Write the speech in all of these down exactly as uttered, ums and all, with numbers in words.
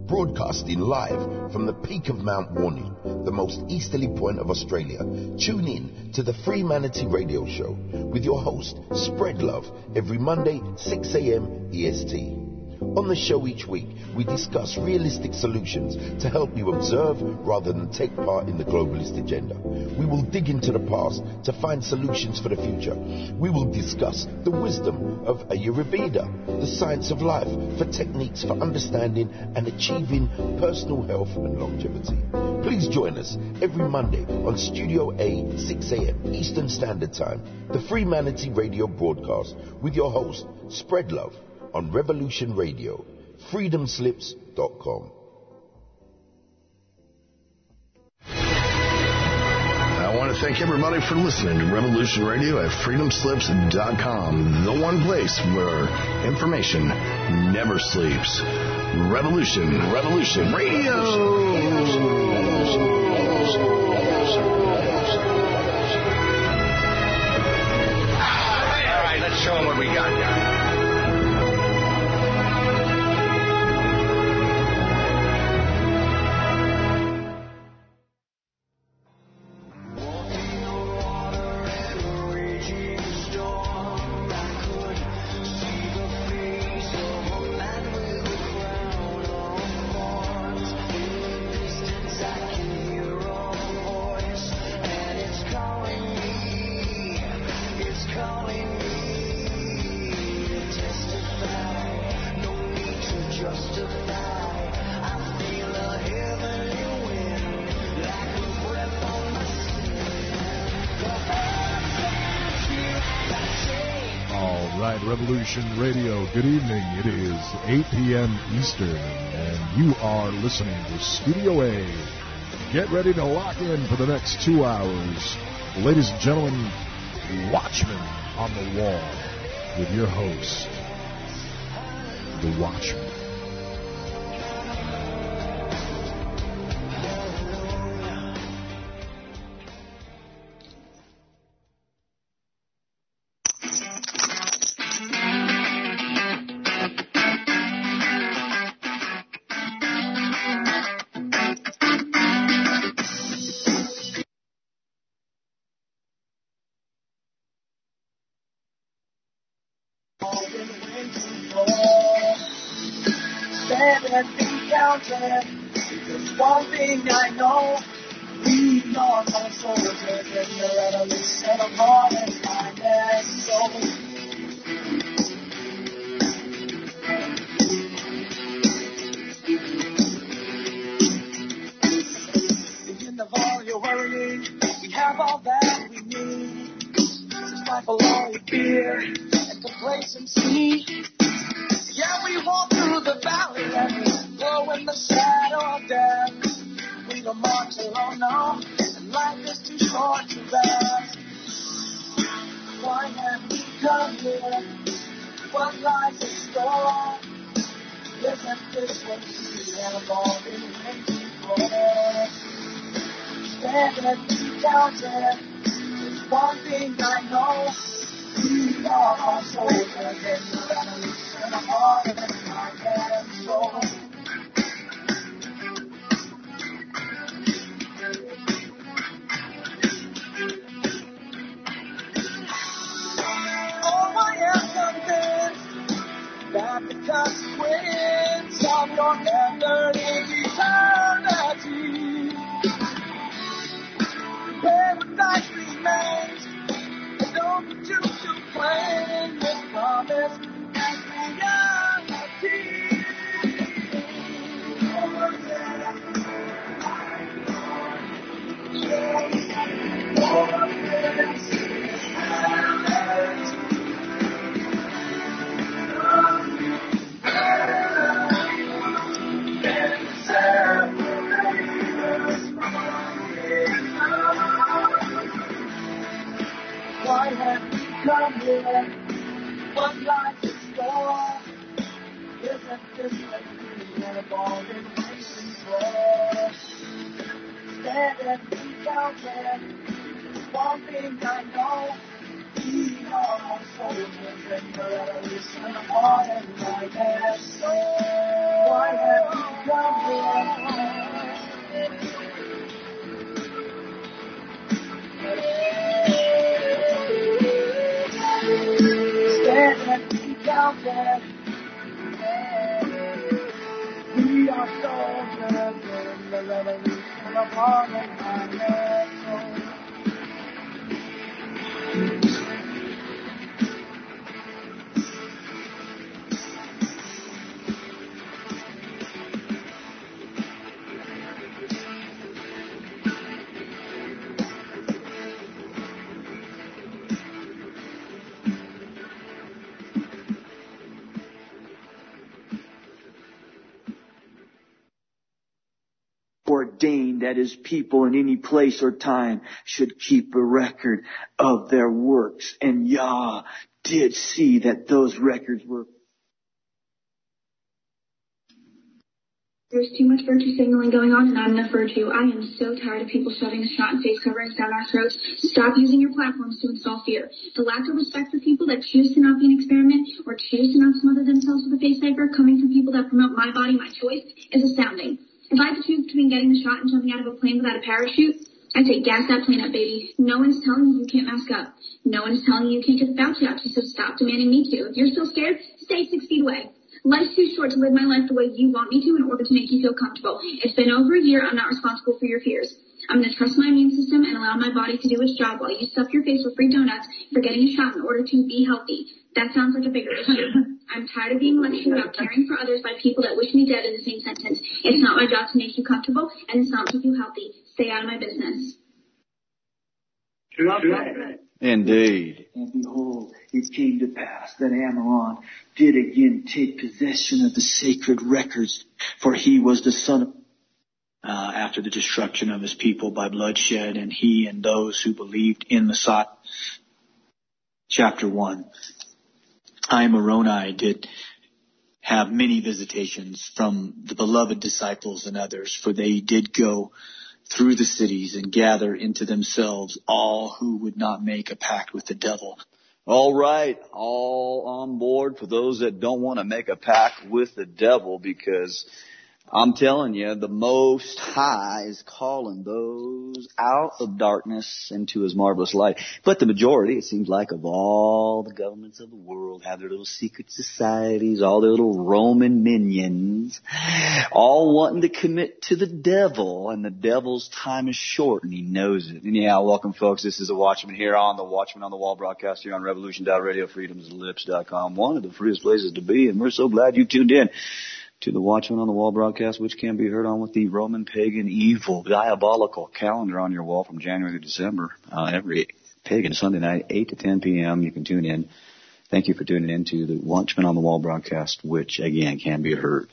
Broadcasting live from the peak of Mount Warning, the most easterly point of Australia. Tune in to the Free Manatee Radio Show with your host, Spread Love, every Monday, six a.m. E S T. On the show each week, we discuss realistic solutions to help you observe rather than take part in the globalist agenda. We will dig into the past to find solutions for the future. We will discuss the wisdom of Ayurveda, the science of life, for techniques for understanding and achieving personal health and longevity. Please join us every Monday on Studio A, six a.m. Eastern Standard Time, the Free Manatee Radio broadcast with your host, Spread Love, on Revolution Radio, freedom slips dot com. I want to thank everybody for listening to Revolution Radio at freedom slips dot com, the one place where information never sleeps. Revolution, Revolution Radio. All right, let's show them what we got. Revolution Radio, good evening. It is eight p.m. Eastern, and you are listening to Studio A. Get ready to lock in for the next two hours. Ladies and gentlemen, Watchman on the Wall with your host, The Watchman. There's one thing I know, we are all soldiers in the revolution of heart and mind and soul. Begin of all your worrying, we have all that we need. To stifle all your fear and complacency. Yeah, we walk through the valley and we go in the shadow of death. We don't march alone, no, and life is too short to rest. Why have we come here? What lies in store? Isn't this what we have all been waiting for? Stand and be counted. There's one thing I know. We are all soldiers in the revolution of heart and mind and soul. Oh, I am convinced that the consequence of your effort is eternity. Paradise remains. Don't you to claim this promise as reality. Why have we come here? What life is for? Isn't this what we have all been waiting for? Stand and be counted. One thing I know, we are all soldiers in the revolution of heart and mind and soul. Why have we come dead. We are soldiers in the revolution upon the continental. Ordained that his people in any place or time should keep a record of their works. And Yah did see that those records were... There's too much virtue signaling going on and not enough virtue. I am so tired of people shoving shot and face coverings down our throats. Stop using your platforms to install fear. The lack of respect for people that choose to not be an experiment or choose to not smother themselves with a face saver coming from people that promote my body, my choice is astounding. If I had to choose between getting the shot and jumping out of a plane without a parachute, I'd say gas that plane up, baby. No one's telling you you can't mask up. No one is telling you you can't get the Fauci out, so stop demanding me to. If you're still scared, stay six feet away. Life's too short to live my life the way you want me to in order to make you feel comfortable. It's been over a year. I'm not responsible for your fears. I'm going to trust my immune system and allow my body to do its job while you stuff your face with free donuts for getting a shot in order to be healthy. That sounds like a bigger issue. I'm tired of being lectured about caring for others by people that wish me dead in the same sentence. It's not my job to make you comfortable, and it's not to keep you healthy. Stay out of my business. Indeed. And behold, it came to pass that Ammoron did again take possession of the sacred records, for he was the son of... Uh, after the destruction of his people by bloodshed, and he and those who believed in Messiah. Chapter one. I, Moroni, did have many visitations from the beloved disciples and others, for they did go through the cities and gather into themselves all who would not make a pact with the devil. All right, all on board for those that don't want to make a pact with the devil, because I'm telling you, the Most High is calling those out of darkness into His marvelous light. But the majority, it seems like, of all the governments of the world have their little secret societies, all their little Roman minions, all wanting to commit to the devil, and the devil's time is short, and he knows it. And yeah, welcome, folks. This is the Watchman here on the Watchman on the Wall broadcast here on revolution dot radio freedoms lips dot com, one of the freest places to be, and we're so glad you tuned in to the Watchman on the Wall broadcast, which can be heard on with the Roman pagan evil diabolical calendar on your wall from January to December. Uh, every pagan Sunday night, eight to ten p.m. You can tune in. Thank you for tuning in to the Watchman on the Wall broadcast, which again can be heard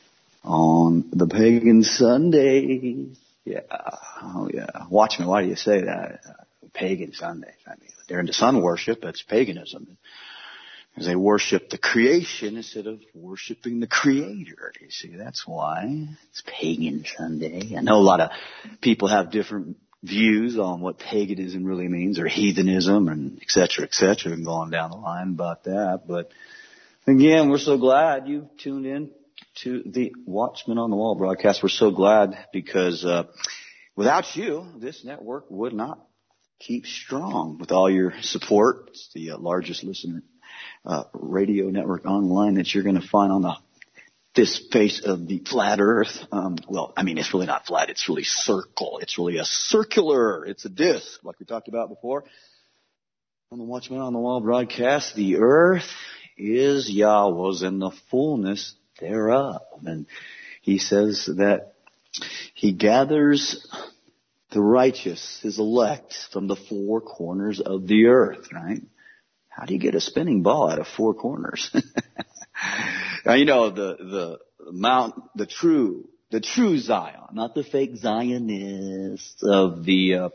on the pagan Sundays. Yeah. Oh yeah. Watchman, why do you say that? Uh, pagan Sundays. I mean, they're into sun worship. That's paganism. Because they worship the creation instead of worshiping the Creator. You see, that's why it's Pagan Sunday. I know a lot of people have different views on what paganism really means, or heathenism, and et cetera, et cetera, and going down the line about that. But again, we're so glad you tuned in to the Watchman on the Wall broadcast. We're so glad because uh, without you, this network would not keep strong. With all your support, it's the uh, largest listener Uh, radio network online that you're going to find on the this face of the flat earth. Um, well, I mean, it's really not flat. It's really circle. It's really a circular. It's a disc, like we talked about before. On the Watchman on the Wall broadcast, the earth is Yahweh's and the fullness thereof. And he says that he gathers the righteous, his elect, from the four corners of the earth, right? How do you get a spinning ball out of four corners? Now, you know, the, the Mount, the true, the true Zion, not the fake Zionists of the uh,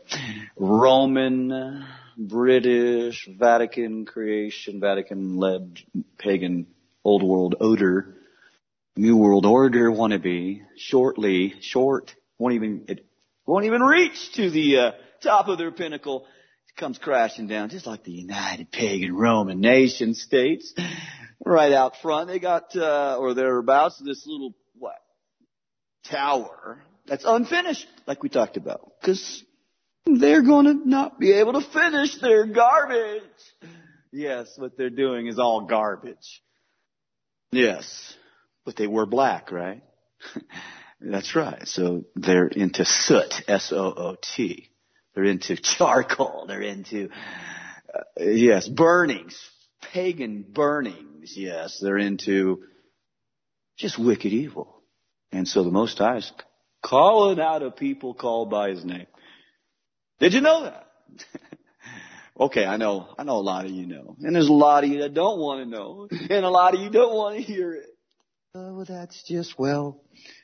Roman, British, Vatican creation, Vatican-led pagan old world odor, new world order wannabe, shortly, short, won't even, it won't even reach to the uh, top of their pinnacle. Comes crashing down, just like the United Pagan Roman Nation States. Right out front, they got, uh, or thereabouts, this little, what, tower that's unfinished, like we talked about. Because they're going to not be able to finish their garbage. Yes, what they're doing is all garbage. Yes. But they were black, right? That's right. So they're into soot, S O O T. They're into charcoal. They're into, uh, yes, burnings, pagan burnings. Yes, they're into just wicked evil. And so the Most High is calling out a people called by His name. Did you know that? Okay, I know, I know a lot of you know. And there's a lot of you that don't want to know. And a lot of you don't want to hear it. Oh, that's just, well,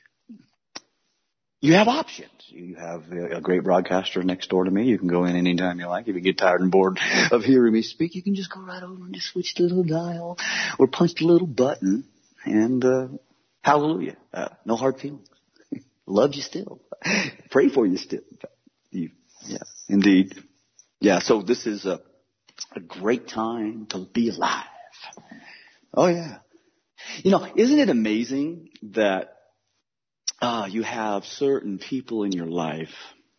you have options. You have a great broadcaster next door to me. You can go in anytime you like. If you get tired and bored of hearing me speak, you can just go right over and just switch the little dial or punch the little button. And uh, hallelujah. Uh, no hard feelings. Love you still. Pray for you still. You, yeah, indeed. Yeah, so this is a, a great time to be alive. Oh, yeah. You know, isn't it amazing that Uh, you have certain people in your life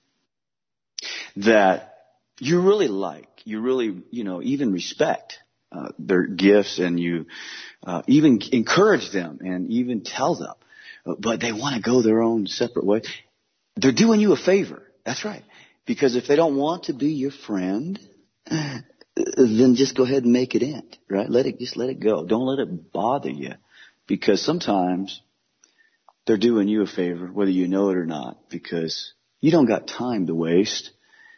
that you really like, you really, you know, even respect uh, their gifts, and you uh, even encourage them and even tell them, but they want to go their own separate way. They're doing you a favor. That's right. Because if they don't want to be your friend, then just go ahead and make it end, right? Let it, just let it go. Don't let it bother you, because sometimes they're doing you a favor, whether you know it or not, because you don't got time to waste.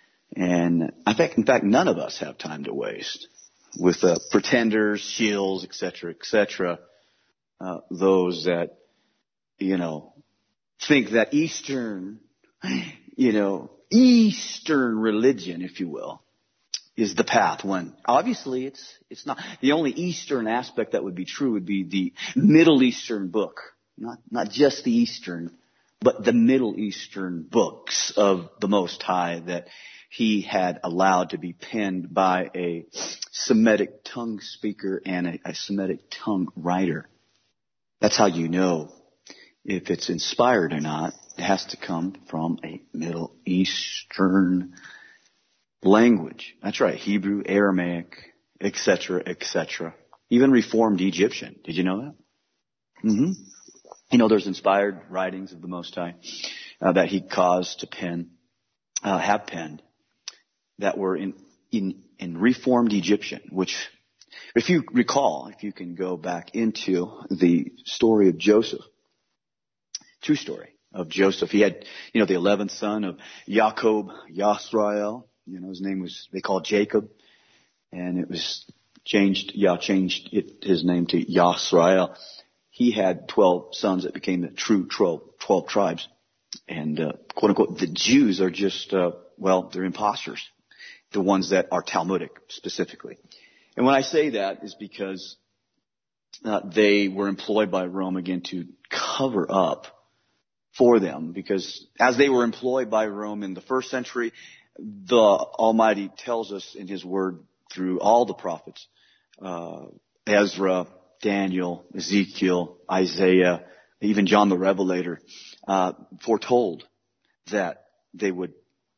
And I think, in fact, none of us have time to waste with uh, pretenders, shills, et cetera, et cetera. Uh, those that, you know, think that Eastern, you know, Eastern religion, if you will, is the path, when obviously it's, it's not. The only Eastern aspect that would be true would be the Middle Eastern book. Not, not just the Eastern, but the Middle Eastern books of the Most High that He had allowed to be penned by a Semitic tongue speaker and a, a Semitic tongue writer. That's how you know if it's inspired or not. It has to come from a Middle Eastern language. That's right. Hebrew, Aramaic, et cetera, et cetera. Even Reformed Egyptian. Did you know that? Mm-hmm. You know, there's inspired writings of the Most High uh, that He caused to pen, uh, have penned, that were in, in, in Reformed Egyptian, which, if you recall, if you can go back into the story of Joseph, true story of Joseph. He had, you know, the eleventh son of Jacob, Yasrael. You know, his name was, they called Jacob, and it was changed, Yah changed it, his name to Yasrael. He had twelve sons that became the true twelve, twelve tribes. And, uh, quote unquote, the Jews are just, uh, well, they're imposters. The ones that are Talmudic specifically. And when I say that is because, uh, they were employed by Rome again to cover up for them. Because as they were employed by Rome in the first century, the Almighty tells us in His Word through all the prophets, uh, Ezra, Daniel, Ezekiel, Isaiah, even John the Revelator, uh, foretold that they would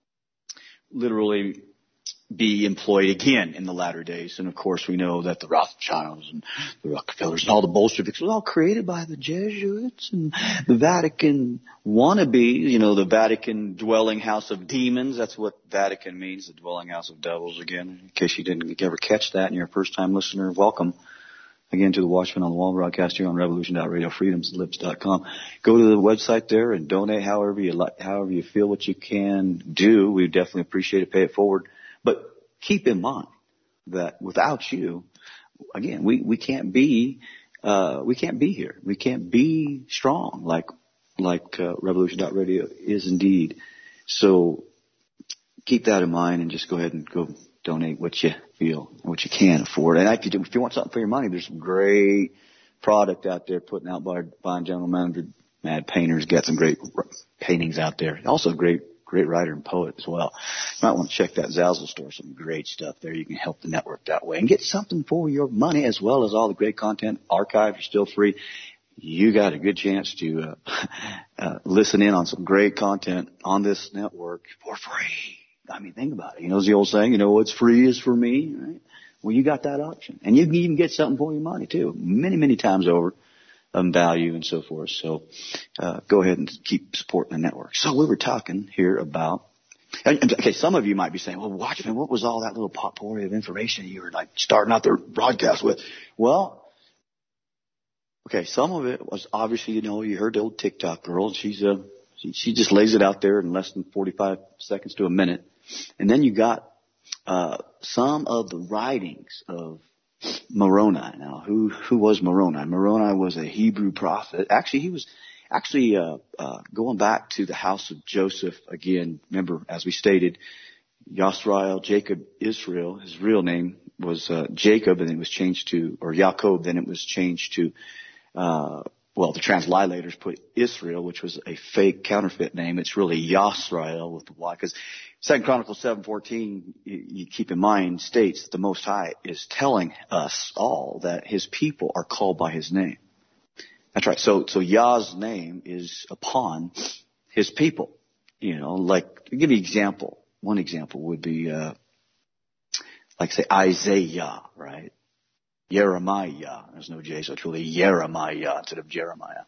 literally be employed again in the latter days. And of course we know that the Rothschilds and the Rockefellers and all the Bolsheviks was all created by the Jesuits, and the Vatican wannabe, you know, the Vatican dwelling house of demons. That's what Vatican means, the dwelling house of devils again. In case you didn't ever catch that and you're a first time listener, welcome again to the Watchman on the Wall broadcast here on revolution dot radio freedom slips dot com. Go to the website there and donate however you like, however you feel what you can do. We definitely appreciate it. Pay it forward. But keep in mind that without you, again, we, we can't be, uh, we can't be here. We can't be strong like, like, uh, revolution dot radio is indeed. So keep that in mind and just go ahead and go donate what you feel and what you can afford. And if you, do, if you want something for your money, there's some great product out there putting out by fine general manager, Mad Painters. Got some great paintings out there. Also great, great writer and poet as well. You might want to check that Zazzle store. Some great stuff there. You can help the network that way and get something for your money, as well as all the great content archived. You're still free. You got a good chance to uh, uh, listen in on some great content on this network for free. I mean, think about it. You know, the old saying, you know, what's free is for me, right? Well, you got that option. And you can even get something for your money, too, many, many times over um, value and so forth. So uh, go ahead and keep supporting the network. So we were talking here about, and, and, okay, some of you might be saying, well, Watchman, what was all that little potpourri of information you were like starting out their broadcast with? Well, okay, some of it was obviously, you know, you heard the old TikTok girl. She's a, she, she just lays it out there in less than forty-five seconds to a minute. And then you got uh some of the writings of Moroni. Now, who who was Moroni? Moroni was a Hebrew prophet. Actually, he was actually uh, uh going back to the house of Joseph again. Remember, as we stated, Yisrael, Jacob, Israel. His real name was uh, Jacob, and then it was changed to, or Yaakov. Then it was changed to, uh well, the translators put Israel, which was a fake counterfeit name. It's really Yisrael with the Y, because Second Chronicles seven fourteen, you, you keep in mind, states that the Most High is telling us all that His people are called by His name. That's right. So, so Yah's name is upon His people. You know, like, to give you an example. One example would be, uh, like say Isaiah, right? Jeremiah. There's no J, so it's really Jeremiah instead of Jeremiah.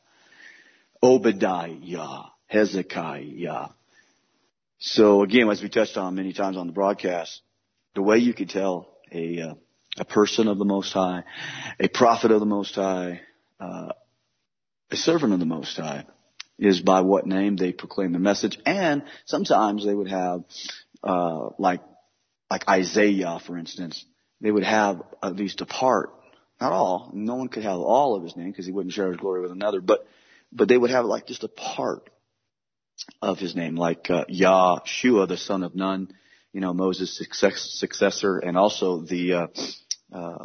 Obadiah, Hezekiah. So again, as we touched on many times on the broadcast, the way you can tell a uh, a person of the Most High, a prophet of the Most High, uh, a servant of the Most High, is by what name they proclaim the message. And sometimes they would have, uh, like like Isaiah, for instance, they would have at least a part, not all. No one could have all of his name because he wouldn't share his glory with another, but but they would have like just a part of his name, like uh, Yahshua, the son of Nun, you know, Moses' success, successor, and also the uh, uh,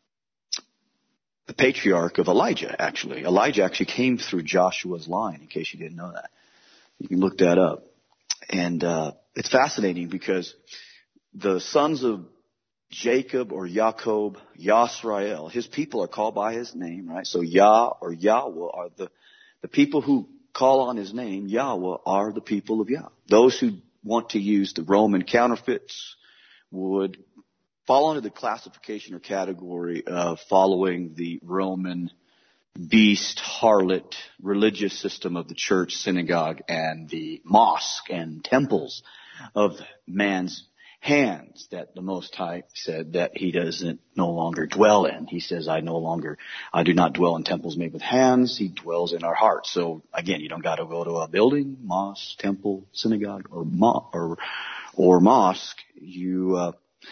the patriarch of Elijah. Actually, Elijah actually came through Joshua's line. In case you didn't know that, you can look that up. And uh, it's fascinating because the sons of Jacob or Yaakov, Yisrael, his people are called by his name, right? So Yah or Yahweh are the the people who call on his name. Yahweh are the people of Yah. Those who want to use the Roman counterfeits would fall under the classification or category of following the Roman beast, harlot, religious system of the church, synagogue, and the mosque and temples of man's hands that the Most High said that He doesn't no longer dwell in. He says, I no longer, I do not dwell in temples made with hands. He dwells in our hearts. So again, you don't got to go to a building, mosque, temple, synagogue, or mo- or or mosque. You uh,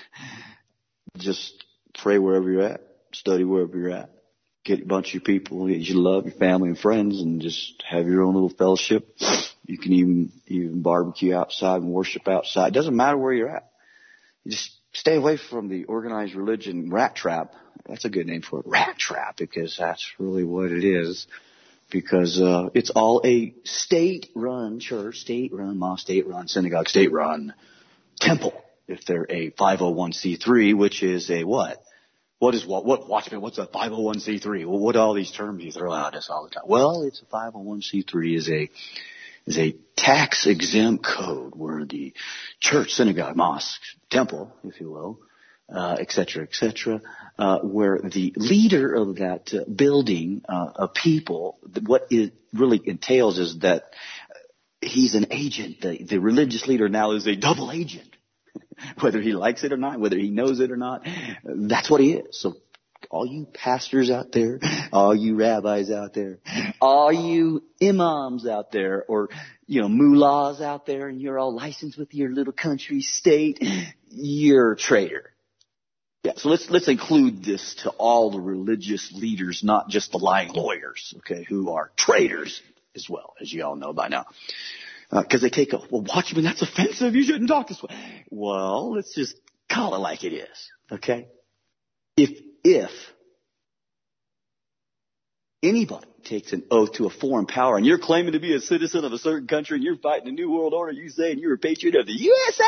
just pray wherever you're at, study wherever you're at, get a bunch of people that you love, your family and friends, and just have your own little fellowship. You can even even barbecue outside and worship outside. It doesn't matter where you're at. Just stay away from the organized religion rat trap. That's a good name for it, rat trap, because that's really what it is. Because uh it's all a state-run church, state-run mosque, state-run synagogue, state-run temple. If they're a five oh one c three, which is a what? What is what? What? Watch me. What's a five oh one c three? Well, what are all these terms you throw out us all the time? Well, it's a five oh one c three is a is a tax-exempt code where the church, synagogue, mosque, temple, if you will, uh, et cetera, et cetera, uh, where the leader of that uh, building, uh, of people, what it really entails is that he's an agent. The, the religious leader now is a double agent. Whether he likes it or not, whether he knows it or not, that's what he is. So all you pastors out there, all you rabbis out there, all you imams out there, or, you know, mullahs out there, and you're all licensed with your little country state, you're a traitor. Yeah, so let's, let's include this to all the religious leaders, not just the lying lawyers, okay, who are traitors as well, as you all know by now. Because uh, they take a, well, Watchman, that's offensive. You shouldn't talk this way. Well, let's just call it like it is, okay? If, if anybody takes an oath to a foreign power and you're claiming to be a citizen of a certain country and you're fighting a new world order, you saying you're a patriot of the U S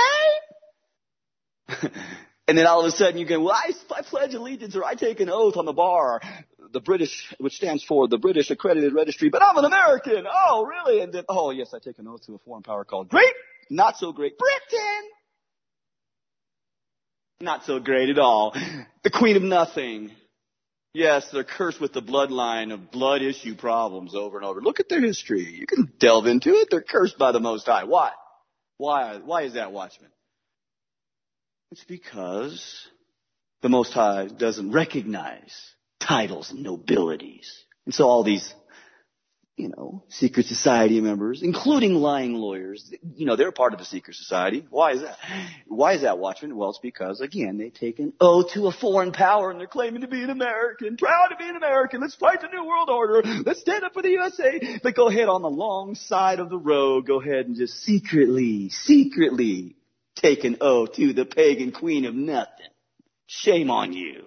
A? And then all of a sudden you go, well, I, I pledge allegiance or I take an oath on the bar, the British, which stands for the British Accredited Registry, but I'm an American. Oh, really? And then, oh, yes, I take an oath to a foreign power called Great, not so great Britain. Not so great at all. The Queen of Nothing. Yes, they're cursed with the bloodline of blood issue problems over and over. Look at their history. You can delve into it. They're cursed by the Most High. Why? Why? Why is that, Watchman? It's because the Most High doesn't recognize titles and nobilities. And so all these, you know, secret society members, including lying lawyers, you know, they're part of the secret society. Why is that? Why is that, Watchman? Well, it's because, again, they take an oath to a foreign power and they're claiming to be an American, proud to be an American. Let's fight the New World Order. Let's stand up for the U S A. But go ahead on the long side of the road, go ahead and just secretly, secretly take an oath to the pagan Queen of Nothing. Shame on you.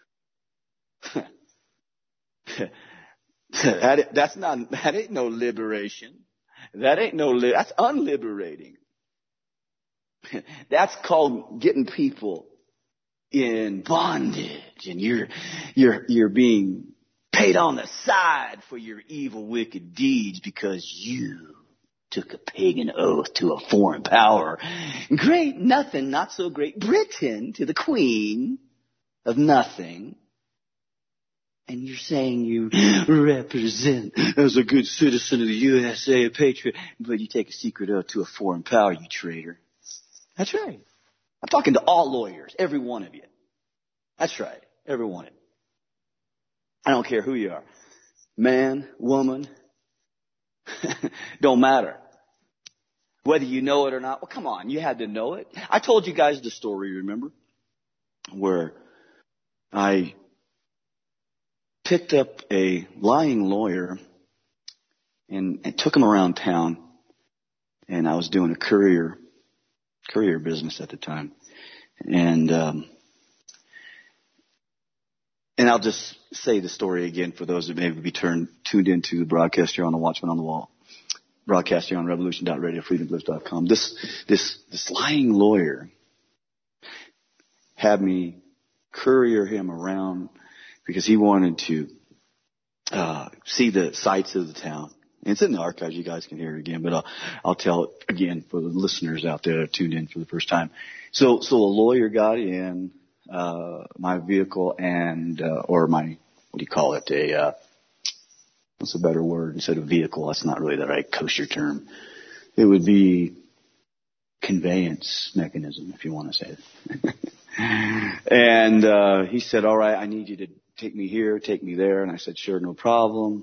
That, that's not, that ain't no liberation. That ain't no, li- that's unliberating. That's called getting people in bondage, and you're, you're, you're being paid on the side for your evil, wicked deeds because you took a pagan oath to a foreign power. Great nothing, not so great Britain, to the Queen of Nothing. And you're saying you represent as a good citizen of the U S A, a patriot, but you take a secret oath to a foreign power, you traitor. That's right. I'm talking to all lawyers, every one of you. That's right, every one of you. I don't care who you are. Man, woman, don't matter. Whether you know it or not, well, come on, you had to know it. I told you guys the story, remember? Where I picked up a lying lawyer and, and took him around town. And I was doing a courier, courier business at the time. And, um, and I'll just say the story again for those that may be turned, tuned into the broadcast here on the Watchman on the Wall. Broadcast here on revolution dot radio freedom bliss dot com. This, this, this lying lawyer had me courier him around because he wanted to uh see the sights of the town. And it's in the archives. You guys can hear it again, but I'll, I'll tell it again for the listeners out there that tuned in for the first time. So, so a lawyer got in uh my vehicle and uh, or my what do you call it? A uh, what's a better word instead of vehicle? That's not really the right kosher term. It would be conveyance mechanism, if you want to say it. And uh he said, "All right, I need you to take me here, take me there." And I said, "Sure, no problem."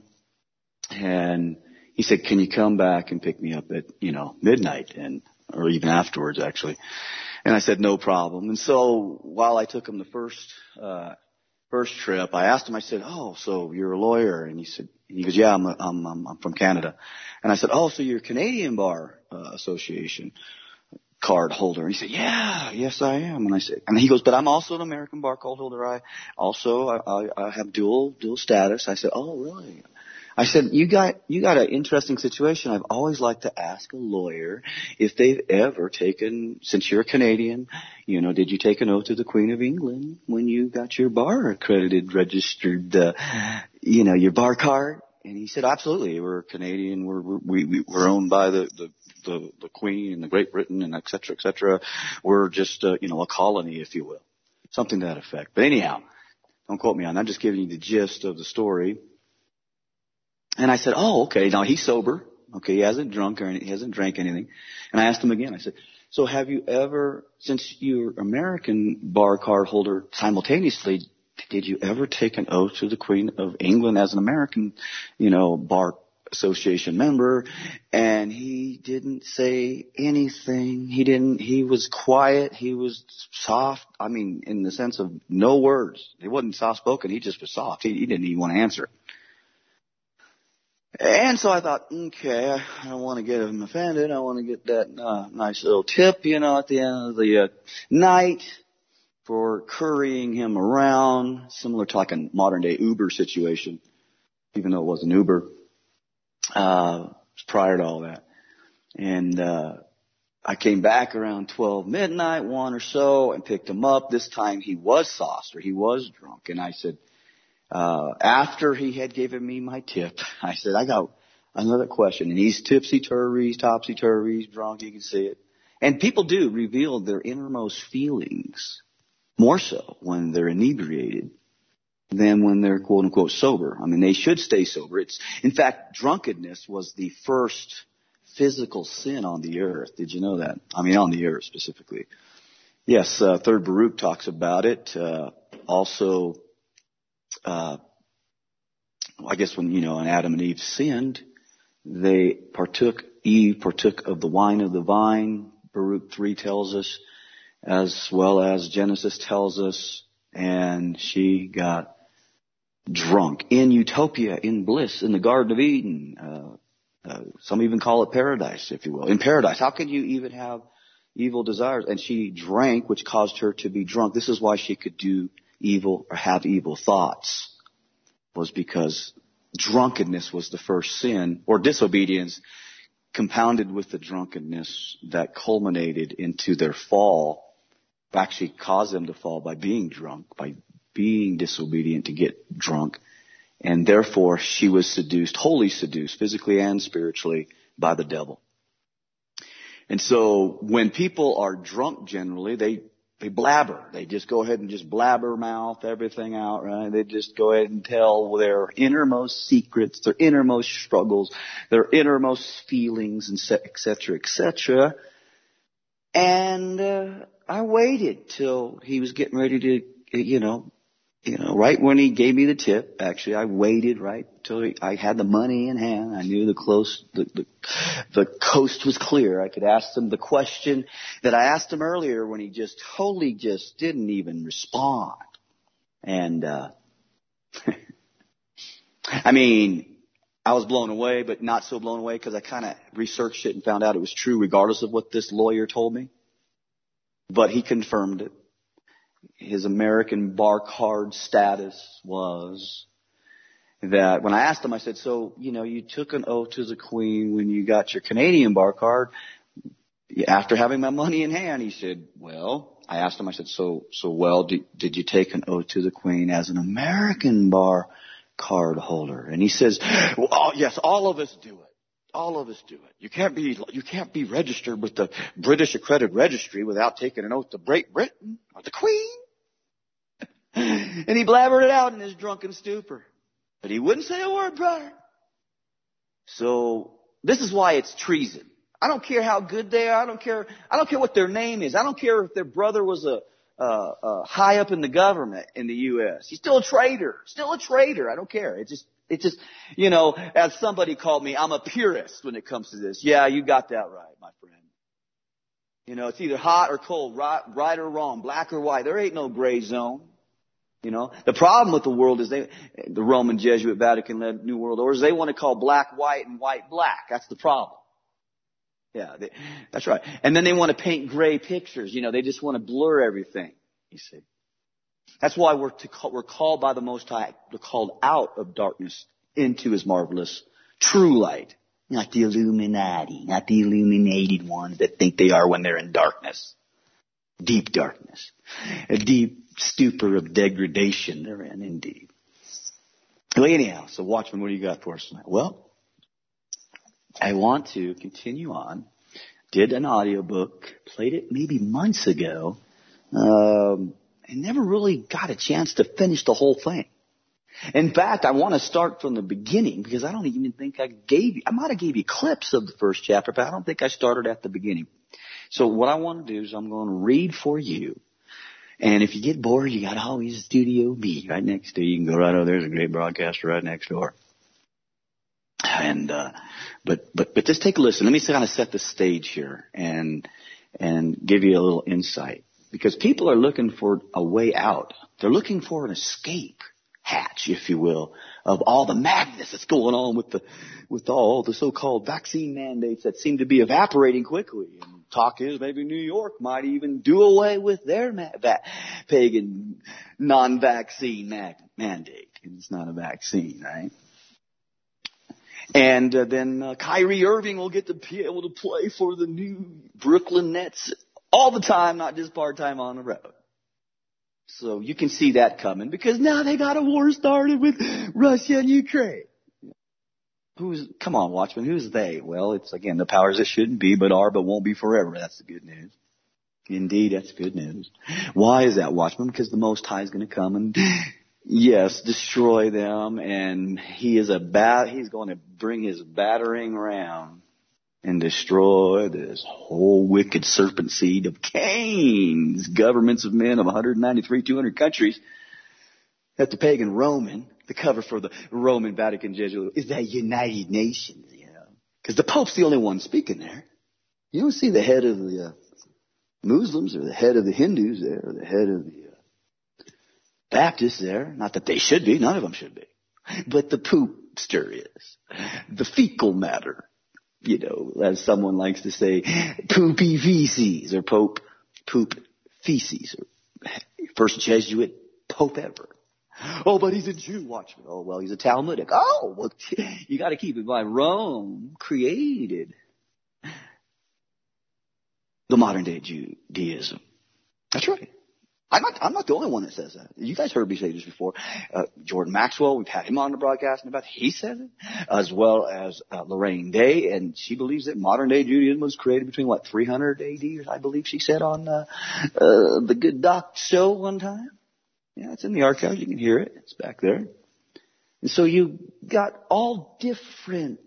And he said, "Can you come back and pick me up at, you know, midnight and, or even afterwards, actually?" And I said, "No problem." And so while I took him the first, uh, first trip, I asked him, I said, "Oh, so you're a lawyer?" And he said, and he goes, "Yeah, I'm, a, I'm, I'm, I'm from Canada." And I said, "Oh, so you're a Canadian Bar uh, Association card holder?" And he said, "Yeah, yes, I am." And I said, and he goes, "But I'm also an American bar card holder. I also, I, I, I have dual, dual status." I said, "Oh, really?" I said, you got, you got an interesting situation. I've always liked to ask a lawyer if they've ever taken, since you're a Canadian, you know, did you take an oath to the Queen of England when you got your bar accredited, registered, uh, you know, your bar card? And he said, "Absolutely. We're Canadian. We're, we're, we, we're owned by the, the, the, the Queen and the Great Britain and et cetera, et cetera. We're just, uh, you know, a colony, if you will." Something to that effect. But anyhow, don't quote me on that. I'm just giving you the gist of the story. And I said, "Oh, okay. Now he's sober. Okay. He hasn't drunk or any, he hasn't drank anything." And I asked him again. I said, "So have you ever, since you're American bar card holder simultaneously, did you ever take an oath to the Queen of England as an American, you know, bar association member?" And he didn't say anything. He didn't, he was quiet. He was soft. I mean, in the sense of no words. He wasn't soft spoken. He just was soft. He, he didn't even want to answer. And so I thought, okay, I don't want to get him offended. I want to get that uh, nice little tip, you know, at the end of the uh, night for currying him around, similar to like a modern day Uber situation, even though it wasn't Uber. Uh, prior to all that. And, uh, I came back around twelve midnight, one or so, and picked him up. This time he was sauced, or he was drunk. And I said, uh, after he had given me my tip, I said, "I got another question." And he's tipsy-turvy, topsy-turvy, drunk, you can see it. And people do reveal their innermost feelings more so when they're inebriated than when they're quote unquote sober. I mean, they should stay sober. It's, in fact, drunkenness was the first physical sin on the earth. Did you know that? I mean, on the earth specifically. Yes, uh, Third Baruch talks about it. Uh, also, uh, I guess when, you know, when Adam and Eve sinned, they partook, Eve partook of the wine of the vine, Baruch three tells us, as well as Genesis tells us, and she got drunk in utopia, in bliss, in the Garden of Eden. Uh, uh, some even call it paradise, if you will. In paradise, how could you even have evil desires? And she drank, which caused her to be drunk. This is why she could do evil or have evil thoughts, was because drunkenness was the first sin, or disobedience, compounded with the drunkenness that culminated into their fall, actually caused them to fall by being drunk, by being disobedient to get drunk. And therefore, she was seduced, wholly seduced, physically and spiritually, by the devil. And so when people are drunk generally, they they blabber. They just go ahead and just blabber mouth everything out, right? They just go ahead and tell their innermost secrets, their innermost struggles, their innermost feelings, and et cetera, et cetera. And uh, I waited till he was getting ready to, you know, you know, right when he gave me the tip. Actually, I waited right till he, I had the money in hand. I knew the close, the, the the coast was clear. I could ask him the question that I asked him earlier when he just totally just didn't even respond. And uh I mean, I was blown away, but not so blown away because I kind of researched it and found out it was true, regardless of what this lawyer told me. But he confirmed it. His American bar card status was that when I asked him, I said, so, you know, you took an oath to the Queen when you got your Canadian bar card after having my money in hand. He said, well, I asked him, I said, so, so well, did, did you take an oath to the Queen as an American bar card holder? And he says, well, oh, yes, all of us do it. All of us do it. You can't be, you can't be registered with the British Accredited Registry without taking an oath to Great Britain or the Queen. And he blabbered it out in his drunken stupor. But he wouldn't say a word, brother. So this is why it's treason. I don't care how good they are. I don't care. I don't care what their name is. I don't care if their brother was a, uh, uh, high up in the government in the U S He's still a traitor. Still a traitor. I don't care. It just, it just, you know, as somebody called me, I'm a purist when it comes to this. Yeah, you got that right, my friend. You know, it's either hot or cold, right, right or wrong, black or white. There ain't no gray zone. You know, the problem with the world is they, the Roman Jesuit Vatican-led New World Order, is they want to call black white and white black. That's the problem. Yeah, they, that's right. And then they want to paint gray pictures. You know, they just want to blur everything. You see, that's why we're to call, we're called by the Most High. We're called out of darkness into His marvelous true light. Not the Illuminati, not the illuminated ones that think they are when they're in darkness. Deep darkness. A deep stupor of degradation they're in, indeed. Well, anyhow, so Watchman, what do you got for us tonight? Well, I want to continue on. Did an audiobook, played it maybe months ago. Um, I never really got a chance to finish the whole thing. In fact, I want to start from the beginning because I don't even think I gave you, I might have gave you clips of the first chapter, but I don't think I started at the beginning. So what I want to do is I'm going to read for you. And if you get bored, you got always Studio B right next to you. You can go right over. There's a great broadcaster right next door. And, uh, but, but, but just take a listen. Let me kind of set the stage here and, and give you a little insight because people are looking for a way out. They're looking for an escape hatch, if you will, of all the madness that's going on with the, with all the so-called vaccine mandates that seem to be evaporating quickly. And talk is maybe New York might even do away with their ma- va- pagan non-vaccine ma- mandate. It's not a vaccine, right? And uh, then uh, Kyrie Irving will get to be able to play for the new Brooklyn Nets all the time, not just part-time on the road. So you can see that coming because now they got a war started with Russia and Ukraine. Who's, come on, Watchman, who's they? Well, it's, again, the powers that shouldn't be, but are, but won't be forever. That's the good news. Indeed, that's good news. Why is that, Watchman? Because the Most High is going to come and, yes, destroy them, and he is a bat. He's going to bring his battering ram and destroy this whole wicked serpent seed of Cain's governments of men of one hundred ninety-three, two hundred countries. That the pagan Roman, the cover for the Roman Vatican Jesuit, is the United Nations, you know, because the Pope's the only one speaking there. You don't see the head of the uh, Muslims or the head of the Hindus there or the head of the uh, Baptists there. Not that they should be. None of them should be. But the poopster is. The fecal matter. You know, as someone likes to say, poopy feces or Pope poop feces. Or first Jesuit Pope ever. Oh, but he's a Jew, Watchman. Oh, well, he's a Talmudic. Oh, well, you got to keep in mind, Rome created the modern day Judaism. That's right. I'm not, I'm not the only one that says that. You guys heard me say this before. Uh, Jordan Maxwell, we've had him on the broadcast about it. He says it, as well as uh, Lorraine Day, and she believes that modern day Judaism was created between, what, three hundred A D, I believe she said on uh, uh, the Good Doc show one time. Yeah, it's in the archives. You can hear it. It's back there. And so you got all different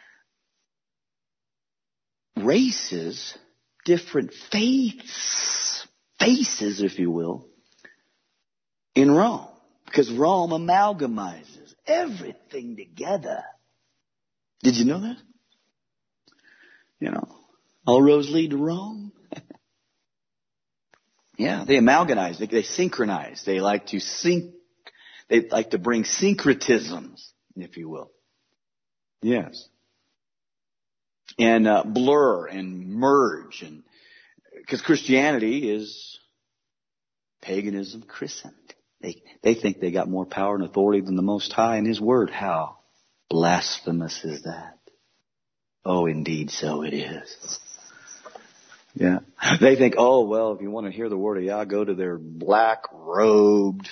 races, different faiths, faces, if you will, in Rome. Because Rome amalgamizes everything together. Did you know that? You know, all roads lead to Rome. Yeah, they amalgamize, they, they synchronize. They like to sync, they like to bring syncretisms, if you will. Yes. And uh, blur and merge, and because Christianity is paganism christened. They they think they got more power and authority than the Most High and His Word. How blasphemous is that? Oh, indeed, so it is. Yeah. They think, oh, well, if you want to hear the Word of Yah, go to their black-robed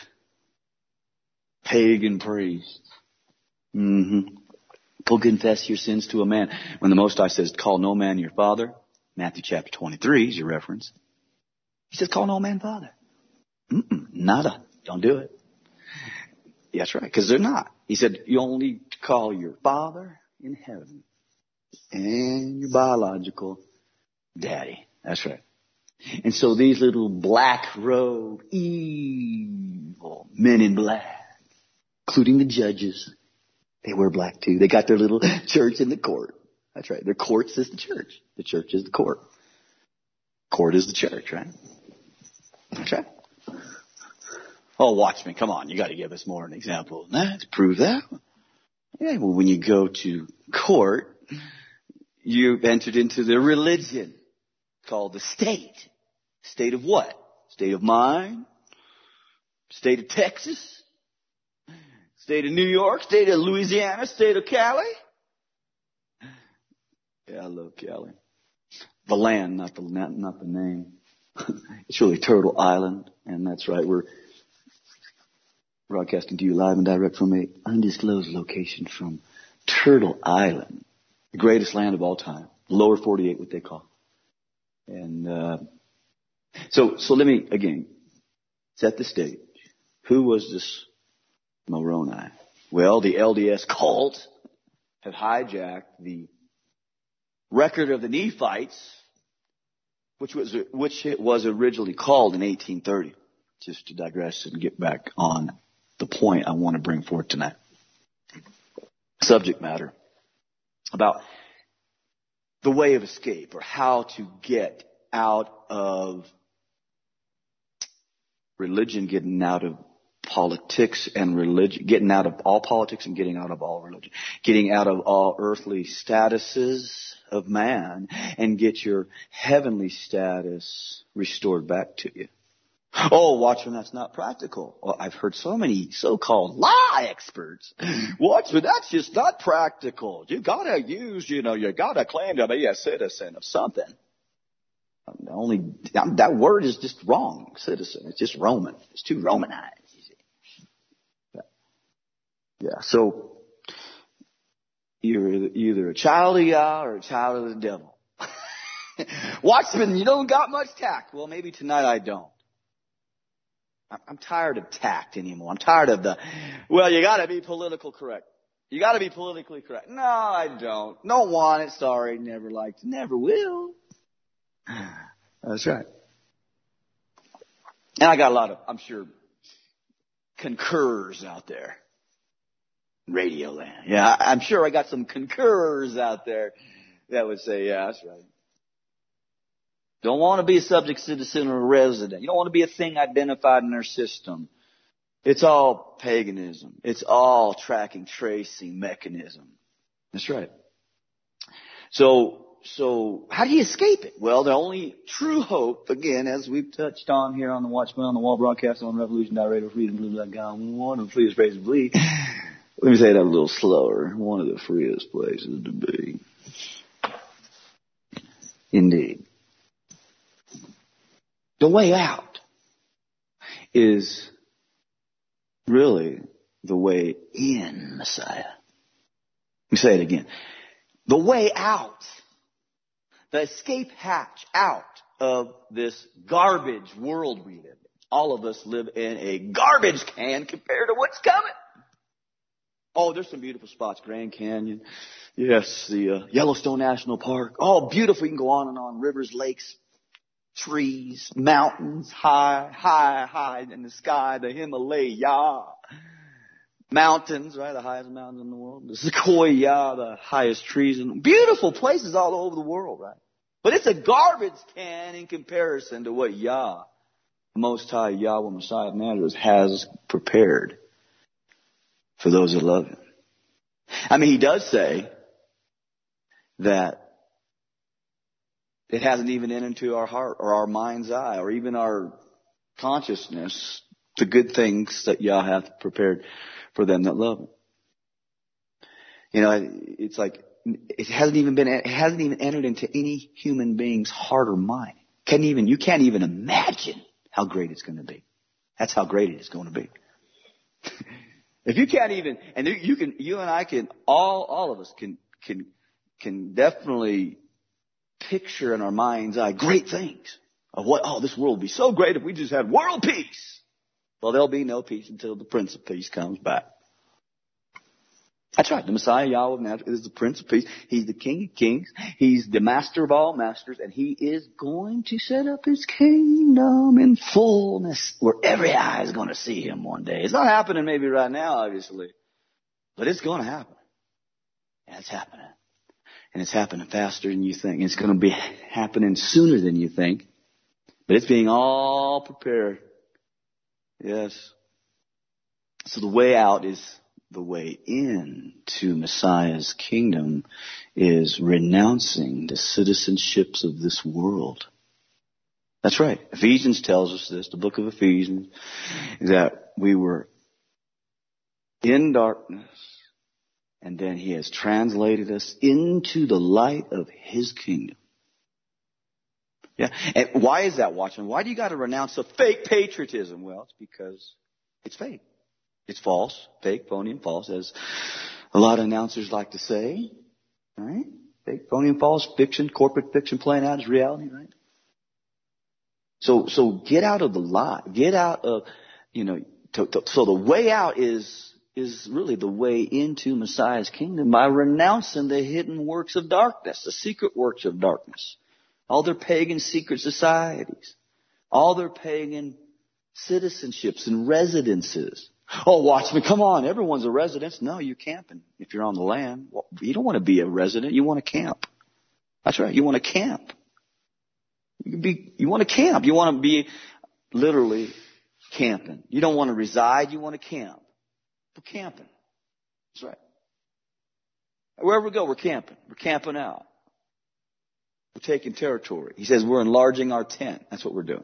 pagan priests. Mm-hmm. Go confess your sins to a man. When the Most High says, call no man your father, Matthew chapter twenty-three is your reference. He says, call no man father. Mm-mm, nada. Don't do it. That's right, because they're not. He said, you only call your Father in heaven and your biological daddy. That's right. And so these little black-robed, evil men in black, including the judges, they wear black too. They got their little church in the court. That's right. Their courts is the church. The church is the court. Court is the church, right? That's right. Oh, Watchman, come on. You got to give us more an example than that to prove that. Yeah, well, when you go to court, you've entered into the religion called the state. State of what? State of mind? State of Texas? State of New York? State of Louisiana? State of Cali? Yeah, I love Cali. The land, not the not, not the name. It's really Turtle Island, and that's right. We're broadcasting to you live and direct from a undisclosed location from Turtle Island, the greatest land of all time, lower forty-eight, what they call. And uh, so, so let me again set the stage. Who was this Moroni? Well, the L D S cult have hijacked the record of the Nephites, which was which it was originally called in eighteen thirty. Just to digress and get back on the point I want to bring forth tonight. Subject matter about the way of escape, or how to get out of religion, getting out of politics and religion, getting out of all politics and getting out of all religion, getting out of all earthly statuses of man and get your heavenly status restored back to you. Oh, Watchman, that's not practical. Well, I've heard so many so-called law experts. Watchman, that's just not practical. You gotta use, you know, you gotta claim to be a citizen of something. The only, that word is just wrong, citizen. It's just Roman. It's too Romanized, you see. Yeah. yeah, so you're either a child of Yah or a child of the devil. Watchman, you don't got much tact. Well, maybe tonight I don't. I'm tired of tact anymore. I'm tired of the, well, you gotta be political correct. You gotta be politically correct. No, I don't. Don't want it. Sorry. Never liked it. Never will. That's right. And I got a lot of, I'm sure, concurs out there. Radio land. Yeah, I'm sure I got some concurs out there that would say, yeah, that's right. Don't want to be a subject citizen or a resident. You don't want to be a thing identified in their system. It's all paganism. It's all tracking, tracing mechanism. That's right. So, so how do you escape it? Well, the only true hope, again, as we've touched on here on the Watchman on the Wall broadcast on revolution dot radio freedom blue dot com, one of the freest places to be. Let me say that a little slower. One of the freest places to be. Indeed. The way out is really the way in, Messiah. Let me say it again. The way out, the escape hatch out of this garbage world we live in. All of us live in a garbage can compared to what's coming. Oh, there's some beautiful spots. Grand Canyon. Yes, the uh, Yellowstone National Park. Oh, beautiful. You can go on and on. Rivers, lakes, trees, mountains, high, high, high in the sky, the Himalaya. Mountains, right? The highest mountains in the world. The Sequoia, the highest trees in beautiful places all over the world, right? But it's a garbage can in comparison to what Yah, the Most High Yahweh Messiah of Nazareth, has prepared for those that love Him. I mean, He does say that it hasn't even entered into our heart or our mind's eye or even our consciousness the good things that Yah hath prepared for them that love Him. You know, it's like it hasn't even been, it hasn't even entered into any human being's heart or mind. Can't even, you can't even imagine how great it's going to be. That's how great it is going to be. If you can't even, and you can, you and I can, all, all of us can, can, can definitely picture in our mind's eye great things of what, oh, this world would be so great if we just had world peace. Well, there'll be no peace until the Prince of Peace comes back. That's right. The Messiah Yahweh is the Prince of Peace. He's the King of Kings. He's the Master of all masters. And He is going to set up His kingdom in fullness where every eye is going to see Him one day. It's not happening maybe right now, obviously. But it's going to happen. And it's happening. And it's happening faster than you think. It's going to be happening sooner than you think. But it's being all prepared. Yes. So the way out is the way in to Messiah's kingdom is renouncing the citizenships of this world. That's right. Ephesians tells us this, the book of Ephesians, that we were in darkness and then He has translated us into the light of His kingdom. Yeah. And why is that, Watchman? Why do you got to renounce a fake patriotism? Well, it's because it's fake. It's false, fake, phony, and false, as a lot of announcers like to say. Right? Fake, phony, and false, fiction, corporate fiction playing out as reality, right? So, so get out of the lie. Get out of, you know, to, to, so the way out is, is really the way into Messiah's kingdom by renouncing the hidden works of darkness, the secret works of darkness. All their pagan secret societies. All their pagan citizenships and residences. Oh, Watchman, come on. Everyone's a resident. No, you're camping if you're on the land. Well, you don't want to be a resident. You want to camp. That's right. You want to camp. You can be, you want to camp. You want to be literally camping. You don't want to reside. You want to camp. We're camping. That's right. Wherever we go, we're camping. We're camping out. We're taking territory. He says we're enlarging our tent. That's what we're doing.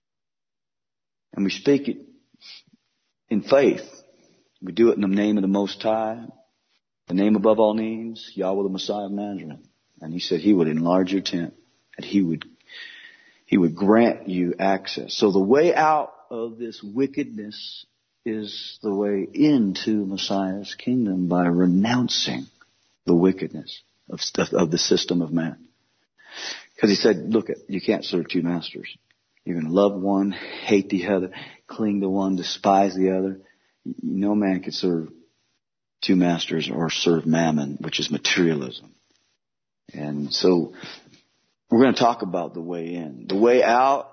And we speak it in faith. We do it in the name of the Most High, the name above all names, Yahweh the Messiah of Nazareth. And He said He would enlarge your tent, and He would, He would grant you access. So the way out of this wickedness is the way into Messiah's kingdom by renouncing the wickedness of, of the system of man. Because he said, look, you can't serve two masters. You're going to love one, hate the other, cling to one, despise the other. No man can serve two masters or serve mammon, which is materialism. And so we're going to talk about the way in. The way out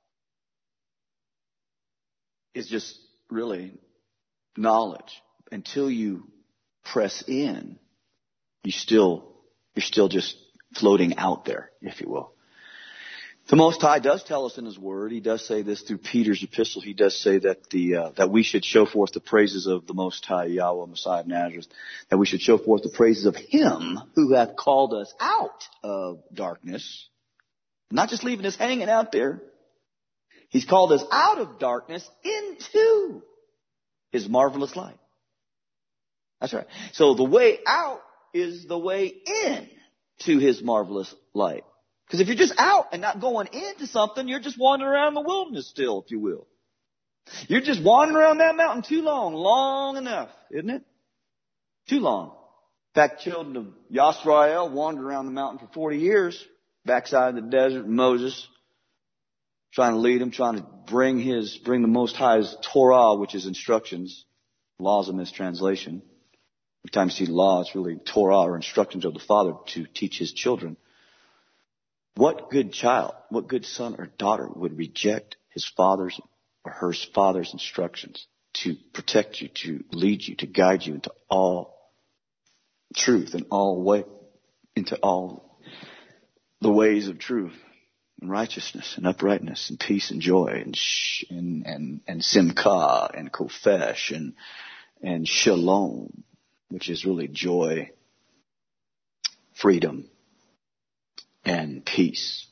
is just really knowledge. Until you press in, you still, you're still just floating out there, if you will. The Most High does tell us in His Word. He does say this through Peter's epistle. He does say that the uh, that we should show forth the praises of the Most High, Yahweh, Messiah of Nazareth. That we should show forth the praises of Him who hath called us out of darkness. Not just leaving us hanging out there. He's called us out of darkness into His marvelous light. That's right. So the way out is the way in to His marvelous light. Because if you're just out and not going into something, you're just wandering around the wilderness still, if you will. You're just wandering around that mountain too long, long enough, isn't it? Too long. In fact, children of Yisrael wandered around the mountain for forty years, backside of the desert, Moses, trying to lead them, trying to bring his, bring the Most High's Torah, which is instructions. Laws of mistranslation. Every time you see law, it's really Torah or instructions of the Father to teach His children. What good child, what good son or daughter would reject his father's or her father's instructions to protect you, to lead you, to guide you into all truth and all way, into all the ways of truth and righteousness and uprightness and peace and joy and sh- and, and and simcha and kofesh and and shalom, which is really joy, freedom, and peace.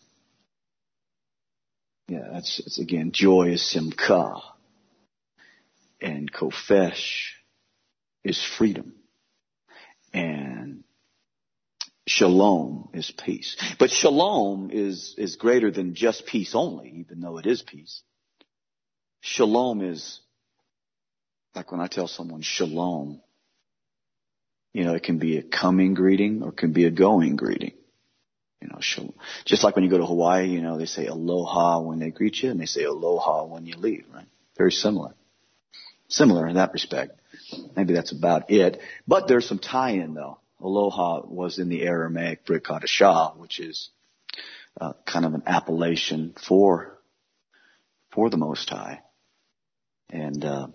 Yeah, that's, it's again, joy is simcha. And kofesh is freedom. And shalom is peace. But shalom is, is greater than just peace only, even though it is peace. Shalom is, like when I tell someone shalom, you know, it can be a coming greeting or it can be a going greeting. You know, just like when you go to Hawaii, you know, they say aloha when they greet you and they say aloha when you leave, right? Very similar. Similar in that respect. Maybe that's about it. But there's some tie-in though. Aloha was in the Aramaic Brit Kadashah, which is uh, kind of an appellation for, for the Most High. And, uh,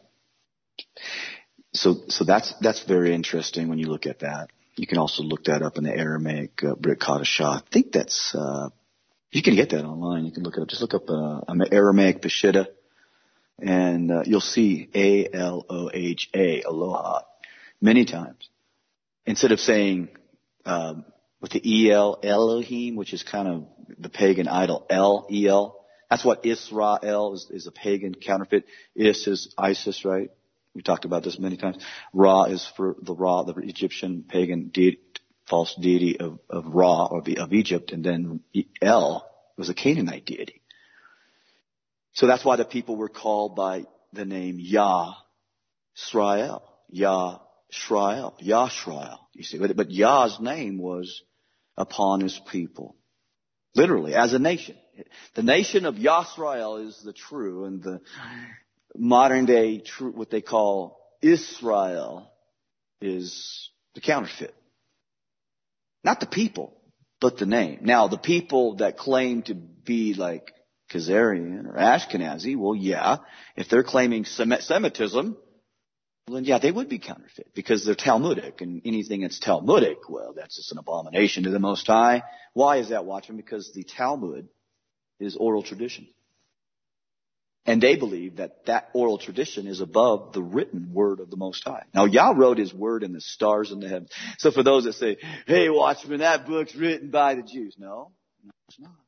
so, so that's, that's very interesting when you look at that. You can also look that up in the Aramaic uh, Brit Kadashah. I think that's, uh, you can get that online. You can look it up. Just look up, uh, Aramaic Peshitta and, uh, you'll see A L O H A, aloha, many times. Instead of saying, um, with the E L, Elohim, which is kind of the pagan idol, L, E L. That's what Israel is, is a pagan counterfeit. Is is Isis, right? We talked about this many times. Ra is for the Ra, the Egyptian pagan deity, false deity of, of Ra, or the, of Egypt, and then El was a Canaanite deity. So that's why the people were called by the name Yah, Israel, Yah, Israel, Yashrael. You see, but, but Yah's name was upon His people, literally as a nation. The nation of Yasrael is the true, and the modern day true, what they call Israel, is the counterfeit. Not the people, but the name. Now, the people that claim to be like Khazarian or Ashkenazi, well, yeah, if they're claiming Semitism, well, then yeah, they would be counterfeit because they're Talmudic, and anything that's Talmudic, well, that's just an abomination to the Most High. Why is that, Watchman? Because the Talmud is oral tradition. And they believe that that oral tradition is above the written word of the Most High. Now, Yah wrote His word in the stars in the heavens. So for those that say, hey, Watchman, that book's written by the Jews. No, no, it's not.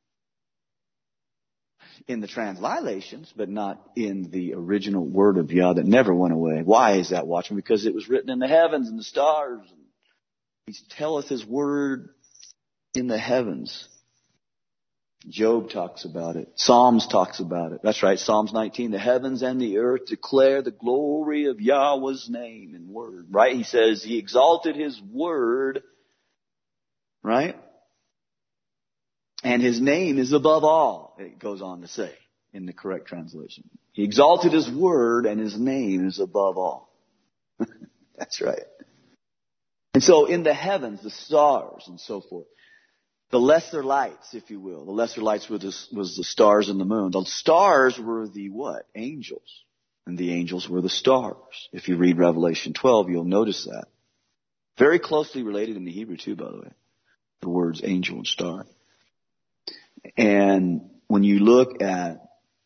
In the translations, but not in the original word of Yah that never went away. Why is that, Watchman? Because it was written in the heavens and the stars. He telleth His word in the heavens. Job talks about it. Psalms talks about it. That's right. Psalms nineteen. The heavens and the earth declare the glory of Yahweh's name and word. Right? He says He exalted His word. Right? And his name is above all, it goes on to say in the correct translation. He exalted his word and his name is above all. That's right. And so in the heavens, the stars and so forth, the lesser lights, if you will, the lesser lights were the, was the stars and the moon. The stars were the what? Angels. And the angels were the stars. If you read Revelation twelve, you'll notice that. Very closely related in the Hebrew too, by the way. The words angel and star. And when you look at,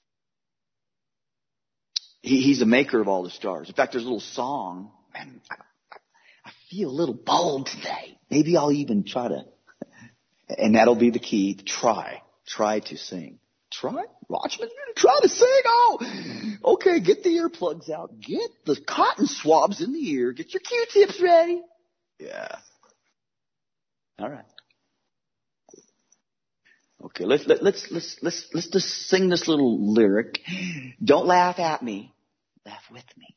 he, he's the maker of all the stars. In fact, there's a little song, man, I, I feel a little bold today. Maybe I'll even try to, and that'll be the key, try, try to sing. Try? Watchman, you're going to try to sing? Oh, okay, get the earplugs out. Get the cotton swabs in the ear. Get your Q-tips ready. Yeah. All right. Okay, let's, let, let's, let's, let's, let's just sing this little lyric. Don't laugh at me. Laugh with me.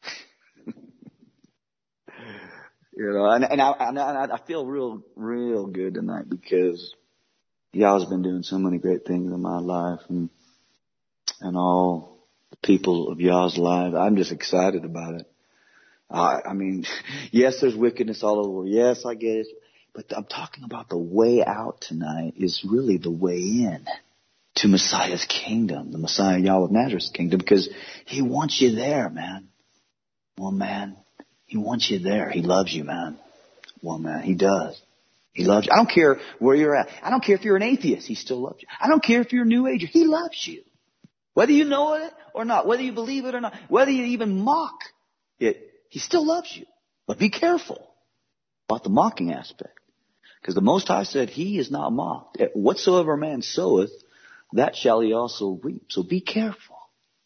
You know, and, and I, and I feel real, real good tonight because Yah's been doing so many great things in my life and, and all the people of Yah's life. I'm just excited about it. Uh, I mean, yes, there's wickedness all over the world. Yes, I get it. But I'm talking about the way out tonight is really the way in to Messiah's kingdom, the Messiah Yahweh of Nazareth's kingdom, because he wants you there, man. Well, man, he wants you there. He loves you, man. Well, man, he does. He loves you. I don't care where you're at. I don't care if you're an atheist. He still loves you. I don't care if you're a New Ager. He loves you. Whether you know it or not, whether you believe it or not, whether you even mock it, he still loves you. But be careful about the mocking aspect. Because the Most High said he is not mocked. Whatsoever a man soweth, that shall he also reap. So be careful.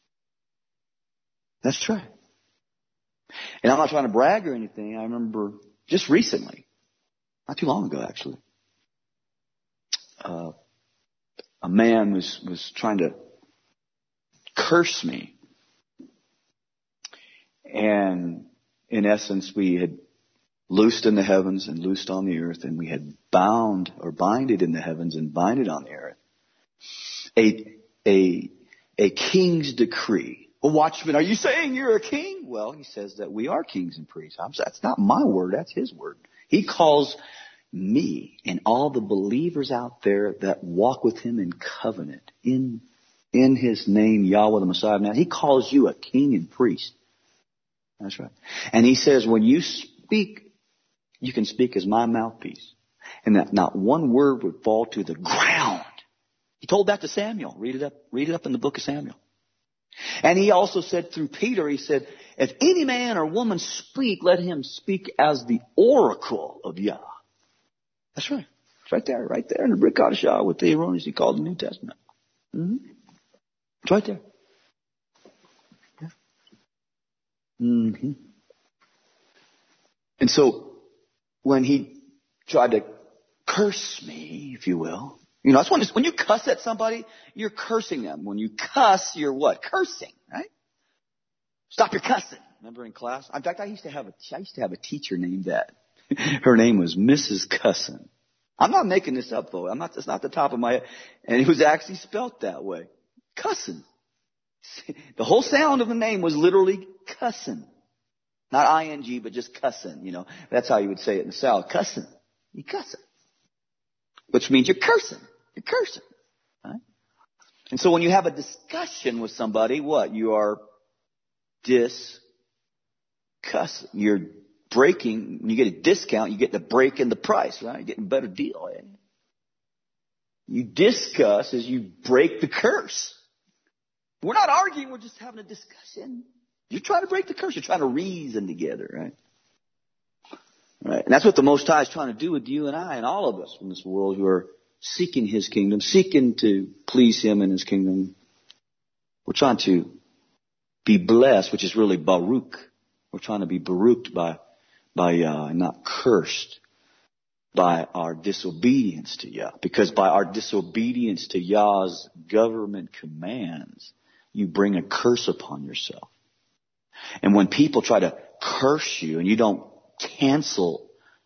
That's right. And I'm not trying to brag or anything. I remember just recently, not too long ago actually, uh, a man was, was trying to curse me. And in essence, we had loosed in the heavens and loosed on the earth, and we had bound or binded in the heavens and binded on the earth. A, a, a king's decree. Well, watchman, are you saying you're a king? Well, he says that we are kings and priests. I'm, that's not my word. That's his word. He calls me and all the believers out there that walk with him in covenant, in, in his name, Yahweh the Messiah. Now, he calls you a king and priest. That's right. And he says, when you speak, you can speak as my mouthpiece. And that not one word would fall to the ground. He told that to Samuel. Read it up, read it up in the book of Samuel. And he also said through Peter, he said, if any man or woman speak, let him speak as the oracle of Yah. That's right. It's right there, right there in the Brit Hadashah with the erroneously called the New Testament. Mm-hmm. It's right there. Yeah. Mm-hmm. And so, when he tried to curse me, if you will. You know, that's when, when you cuss at somebody, you're cursing them. When you cuss, you're what? Cursing, right? Stop your cussing. Remember in class? In fact, I used to have a, I used to have a teacher named that. Her name was Missus Cussin. I'm not making this up though. I'm not, it's not the top of my head. And it was actually spelt that way. Cussin. The whole sound of the name was literally cussin. Not I N G, but just cussin, you know. That's how you would say it in the South. Cussin. You cussin. Which means you're cursing. You're cursing. Right? And so when you have a discussion with somebody, what? You are discussing. You're breaking. When you get a discount, you get the break in the price, right? You're getting a better deal. Right? You discuss as you break the curse. We're not arguing. We're just having a discussion. You're trying to break the curse. You're trying to reason together, right? Right. And that's what the Most High is trying to do with you and I and all of us in this world who are seeking his kingdom, seeking to please him in his kingdom. We're trying to be blessed, which is really Baruch. We're trying to be Baruched by, by Yah and not cursed by our disobedience to Yah. Because by our disobedience to Yah's government commands, you bring a curse upon yourself. And when people try to curse you and you don't cancel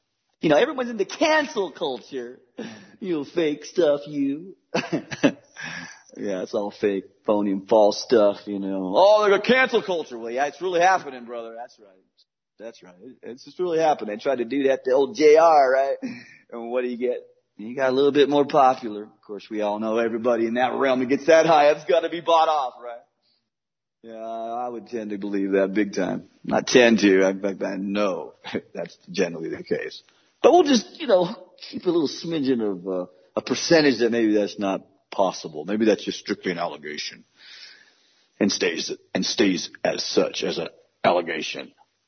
You know, everyone's into cancel culture. You fake stuff, you. Yeah, it's all fake, phony, and false stuff, you know. Oh, they're got cancel culture. Well, yeah, it's really happening, brother. That's right. That's right. It's just really happening. They tried to do that to old J R, right? And what do you get? You got a little bit more popular. Of course, we all know everybody in that realm that gets that high, it's got to be bought off, right? Yeah, I would tend to believe that big time. Not tend to. In fact, I know that's generally the case. But we'll just, you know, keep a little smidgen of uh, a percentage that maybe that's not possible. Maybe that's just strictly an allegation and stays and stays as such, as an allegation.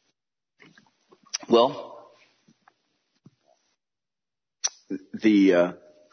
Well, the uh,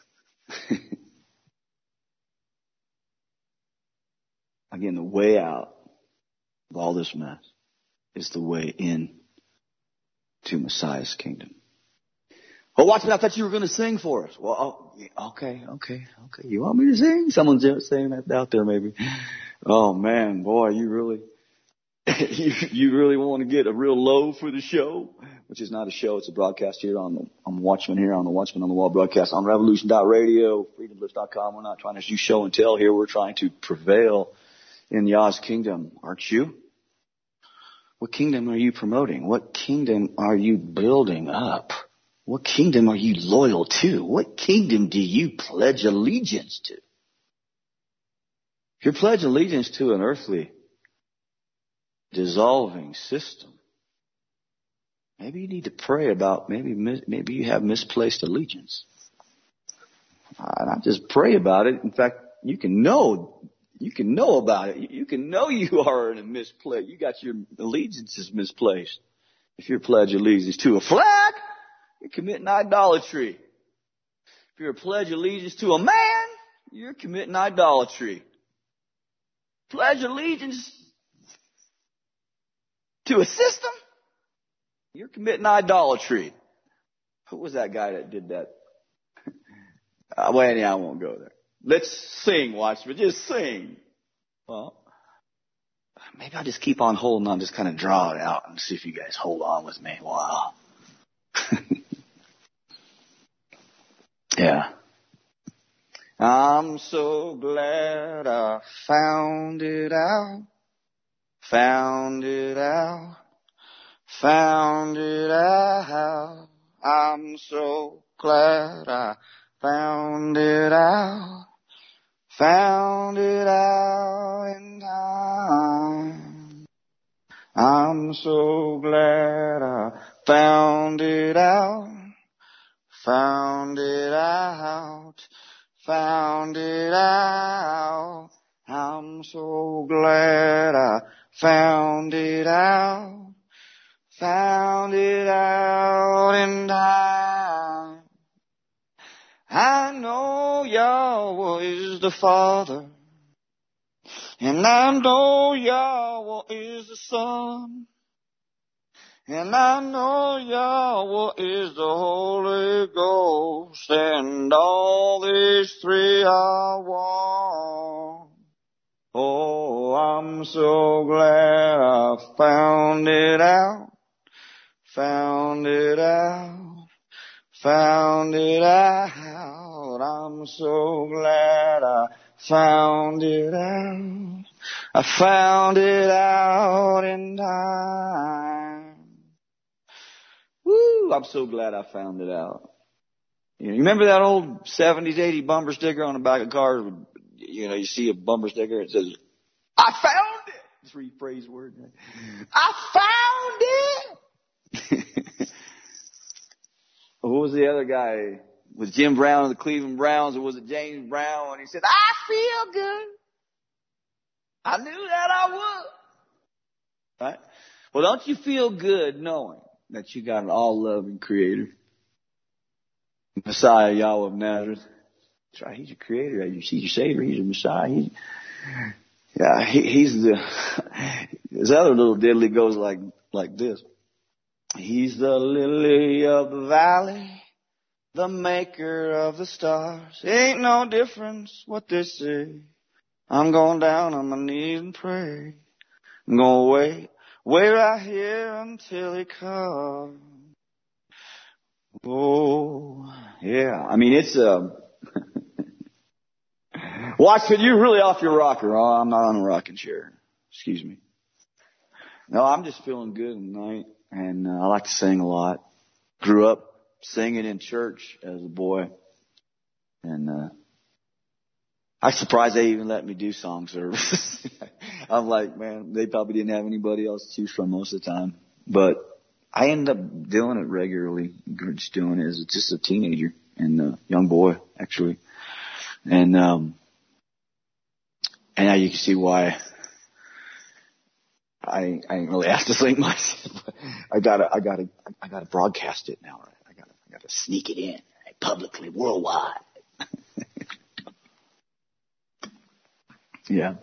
again, the way out of all this mess is the way in to Messiah's kingdom. Well, watch me. I thought you were going to sing for us. Well, oh, okay, okay, okay. You want me to sing? Someone's saying that out there, maybe. Oh man, boy, you really, you, you really want to get a real low for the show, which is not a show. It's a broadcast here on the, on Watchman here on the Watchman on the Wall broadcast on revolution dot radio, freedom bliss dot com. We're not trying to do show and tell here. We're trying to prevail in Yah's kingdom, aren't you? What kingdom are you promoting? What kingdom are you building up? What kingdom are you loyal to? What kingdom do you pledge allegiance to? If you pledge allegiance to an earthly, dissolving system, maybe you need to pray about, maybe maybe you have misplaced allegiance. Uh, not just pray about it. In fact, you can know, you can know about it. You can know you are in a misplaced. You got your allegiances misplaced. If you pledge allegiance to a flag, you're committing idolatry. If you're a pledge allegiance to a man, you're committing idolatry. Pledge allegiance to a system, you're committing idolatry. Who was that guy that did that? uh, well, anyhow, I won't go there. Let's sing, Watchman. Just sing. Well, maybe I'll just keep on holding on, just kind of draw it out and see if you guys hold on with me. Wow. Yeah. I'm so glad I found it out, found it out, found it out. I'm so glad I found it out, found it out in time. I'm so glad I found it out, found it out, found it out. I'm so glad I found it out, found it out in time. I know Yahweh is the Father, and I know Yahweh is the Son, and I know Yahweh is the Holy Ghost, and all these three are one. Oh, I'm so glad I found it out, found it out, found it out. I'm so glad I found it out, I found it out in time. Woo, I'm so glad I found it out. You know, you remember that old seventies, eighties bumper sticker on the back of cars? You know, you see a bumper sticker, it says, I found it. Just rephrase word. I found it. What was the other guy? Was Jim Brown of the Cleveland Browns, or was it James Brown? And he said, I feel good. I knew that I would. Right? Well, don't you feel good knowing that you got an all-loving Creator, Messiah, Yahweh of Nazareth? That's right. He's your Creator. He's your Savior. He's your Messiah. He's, yeah, he, he's the. His other little diddly goes like like this. He's the lily of the valley, the maker of the stars. Ain't no difference what they say. I'm going down on my knees and pray. I'm going to wait, wait right here until He comes. Oh, yeah. I mean, it's uh, Watson, you're really off your rocker. Oh, I'm not on a rocking chair. Excuse me. No, I'm just feeling good tonight, and uh, I like to sing a lot. Grew up singing in church as a boy, and uh, I'm surprised they even let me do song services. I'm like, man, they probably didn't have anybody else to choose from most of the time, but I ended up doing it regularly. Just doing it as just a teenager and a young boy, actually, and um, and now you can see why. I, I ain't really asked to sing much. I gotta, I gotta, I gotta broadcast it now. Right? I gotta, I gotta sneak it in right? Publicly, worldwide. Yeah.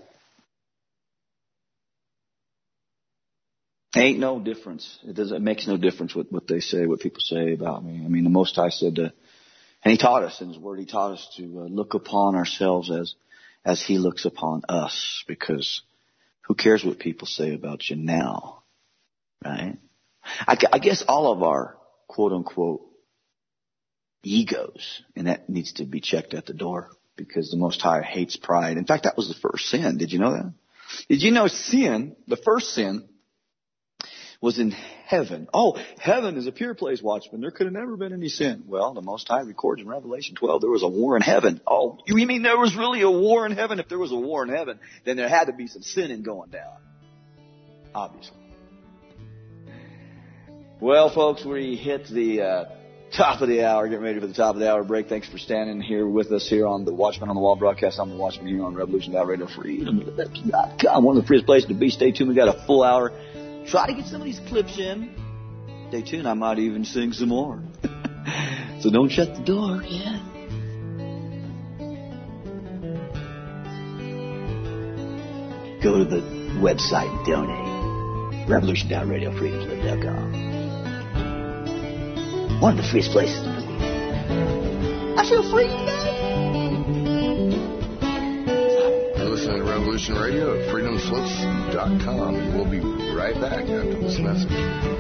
Ain't no difference. It doesn't. It makes no difference what what they say, what people say about me. I mean, the Most High said to, and He taught us in His Word. He taught us to uh, look upon ourselves as as He looks upon us, because who cares what people say about you now, right? I, I guess all of our quote-unquote egos, and that needs to be checked at the door, because the Most High hates pride. In fact, that was the first sin. Did you know that? Did you know sin, the first sin, was in heaven? Oh, heaven is a pure place, Watchman. There could have never been any sin. Well, the Most High records in Revelation twelve there was a war in heaven. Oh, you mean there was really a war in heaven? If there was a war in heaven, then there had to be some sinning going down. Obviously. Well, folks, we hit the uh, top of the hour. Getting ready for the top of the hour break. Thanks for standing here with us here on the Watchman on the Wall broadcast. I'm the Watchman here on Revolution Radio Freedom dot com. One of the freest places to be. Stay tuned. We got a full hour. Try to get some of these clips in. Stay tuned. I might even sing some more. So don't shut the door yet. Go to the website and donate. Revolution Radio Freedom dot com. One of the freest places to be. I feel free today. You're listening to Revolution Radio at freedom slips dot com. And we'll be right back after this message.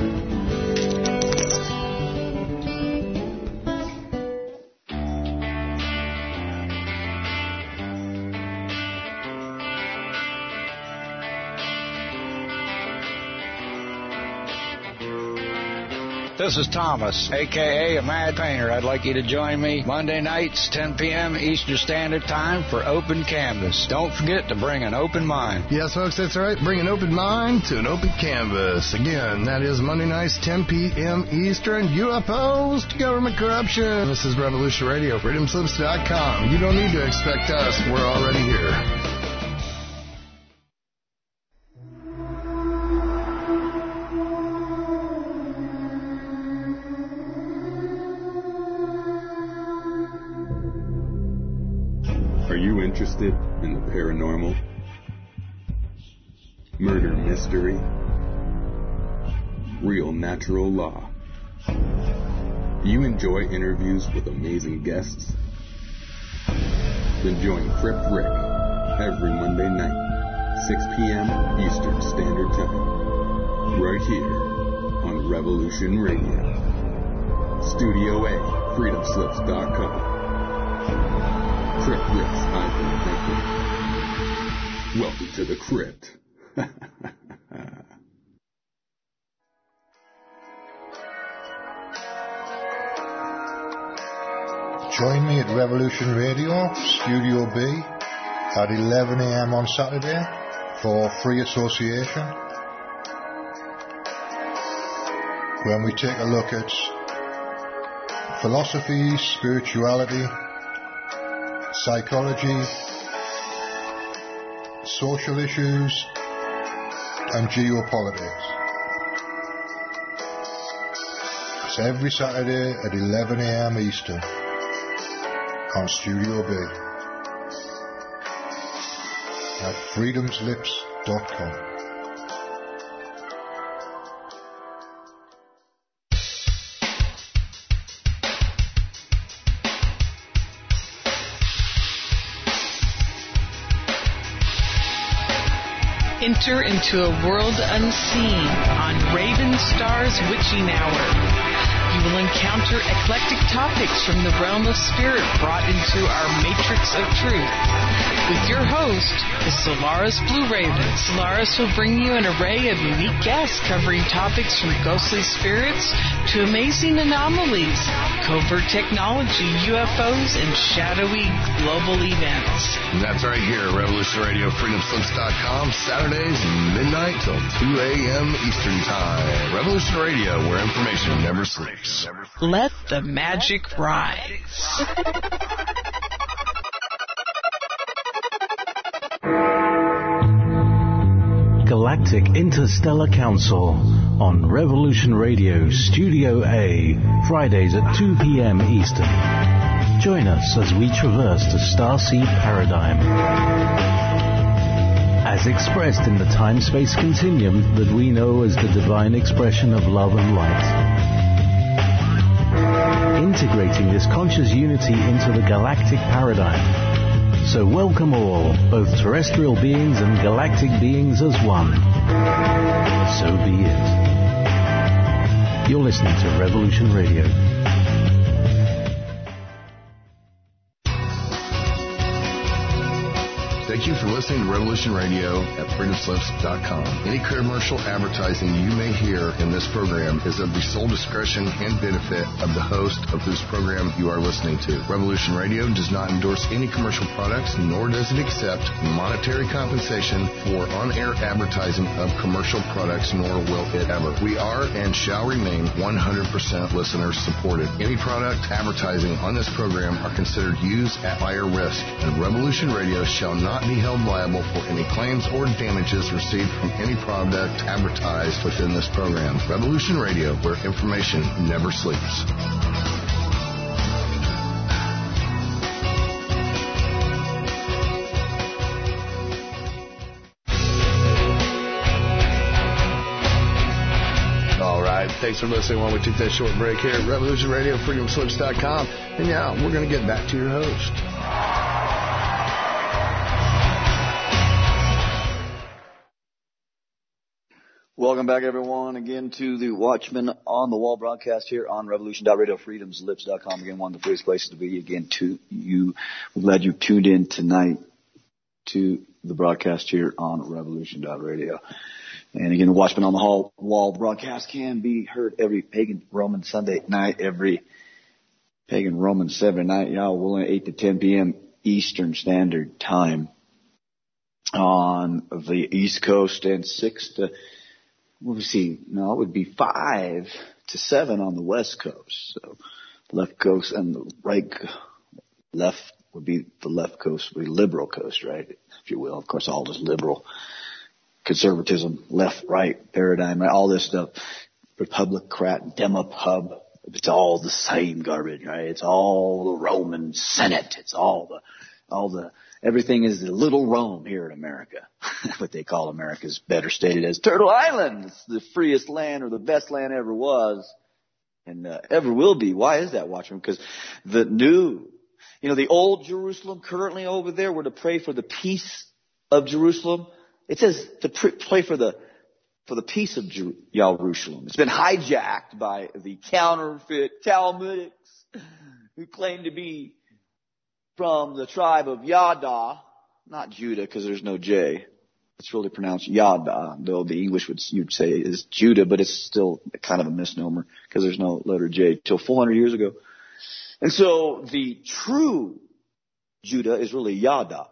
This is Thomas, a k a. a Mad Painter. I'd like you to join me Monday nights, ten p.m. Eastern Standard Time for Open Canvas. Don't forget to bring an open mind. Yes, folks, that's right. Bring an open mind to an open canvas. Again, that is Monday nights, ten p.m. Eastern. U F Os to government corruption. This is Revolution Radio, freedom slips dot com. You don't need to expect us. We're already here. Interested in the paranormal, murder mystery, real natural law? You enjoy interviews with amazing guests? Then join Crypt Rick every Monday night, six p.m. Eastern Standard Time, right here on Revolution Radio. Studio A, freedom slips dot com. Crypt Rick's Ivan Thinking. Welcome to the Crypt. Join me at Revolution Radio, Studio B, at eleven a.m. on Saturday for Free Association, when we take a look at philosophy, spirituality, psychology, social issues, and geopolitics. It's every Saturday at eleven a.m. Eastern on Studio B at freedom slips dot com. Enter into a world unseen on Raven Star's Witching Hour. You will encounter eclectic topics from the realm of spirit brought into our matrix of truth. With your host, the Solaris Blue Raven. Solaris will bring you an array of unique guests covering topics from ghostly spirits to amazing anomalies, covert technology, U F Os, and shadowy global events. And that's right here, Revolution Radio, freedom slips dot com, Saturdays, midnight till two a.m. Eastern Time. Revolution Radio, where information never sleeps. Let the magic rise. Galactic Interstellar Council on Revolution Radio Studio A, Fridays at two p.m. Eastern. Join us as we traverse the starseed paradigm, as expressed in the time-space continuum that we know as the divine expression of love and light. Integrating this conscious unity into the galactic paradigm. So welcome all, both terrestrial beings and galactic beings as one. So be it. You're listening to Revolution Radio. Thank you for listening to Revolution Radio at freedom slips dot com. Any commercial advertising you may hear in this program is of the sole discretion and benefit of the host of whose program you are listening to. Revolution Radio does not endorse any commercial products, nor does it accept monetary compensation for on-air advertising of commercial products, nor will it ever. We are and shall remain one hundred percent listener supported. Any product advertising on this program are considered used at buyer risk, and Revolution Radio shall not be held liable for any claims or damages received from any product advertised within this program. Revolution Radio, where information never sleeps. All right, thanks for listening while we take that short break here at Revolution Radio, freedom slips dot com. And now we're going to get back to your host. Welcome back, everyone, again to the Watchman on the Wall broadcast here on Revolution dot Radio, freedom slips dot com. Again, one of the freest places to be. Again, to you, we're glad you tuned in tonight to the broadcast here on Revolution dot Radio. And again, the Watchman on the Hall Wall broadcast can be heard every pagan Roman Sunday night, every pagan Roman Saturday night, y'all, willing eight to ten p.m. Eastern Standard Time on the East Coast, and six to Let me see. No, it would be five to seven on the West Coast. So left coast and the right, left would be the left coast, would be liberal coast, right? If you will. Of course, all this liberal conservatism, left, right paradigm, right? All this stuff, Republicrat, Demopub. It's all the same garbage, right? It's all the Roman Senate. It's all the, all the, everything is the little Rome here in America. What they call America is better stated as Turtle Island. It's the freest land, or the best land ever was, and uh, ever will be. Why is that, Watchman? Because the new, you know, the old Jerusalem currently over there, we're to pray for the peace of Jerusalem. It says to pr- pray for the for the peace of Jer- Jerusalem. It's been hijacked by the counterfeit Talmudics who claim to be from the tribe of Yada, not Judah, because there's no J. It's really pronounced Yada, though the English would you'd say is Judah, but it's still kind of a misnomer because there's no letter J till four hundred years ago. And so the true Judah is really Yada.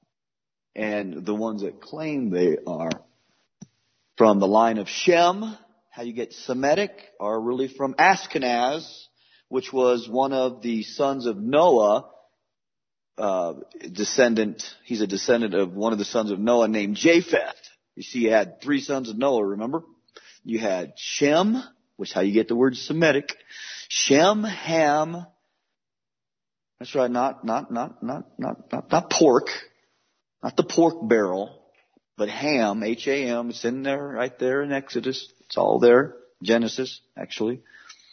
And the ones that claim they are from the line of Shem, how you get Semitic, are really from Ashkenaz, which was one of the sons of Noah, uh, descendant, he's a descendant of one of the sons of Noah named Japheth. You see, you had three sons of Noah, remember? You had Shem, which is how you get the word Semitic. Shem, Ham, that's right, not, not, not, not, not, not, not pork. Not the pork barrel, but Ham, H A M. It's in there, right there in Exodus. It's all there. Genesis, actually.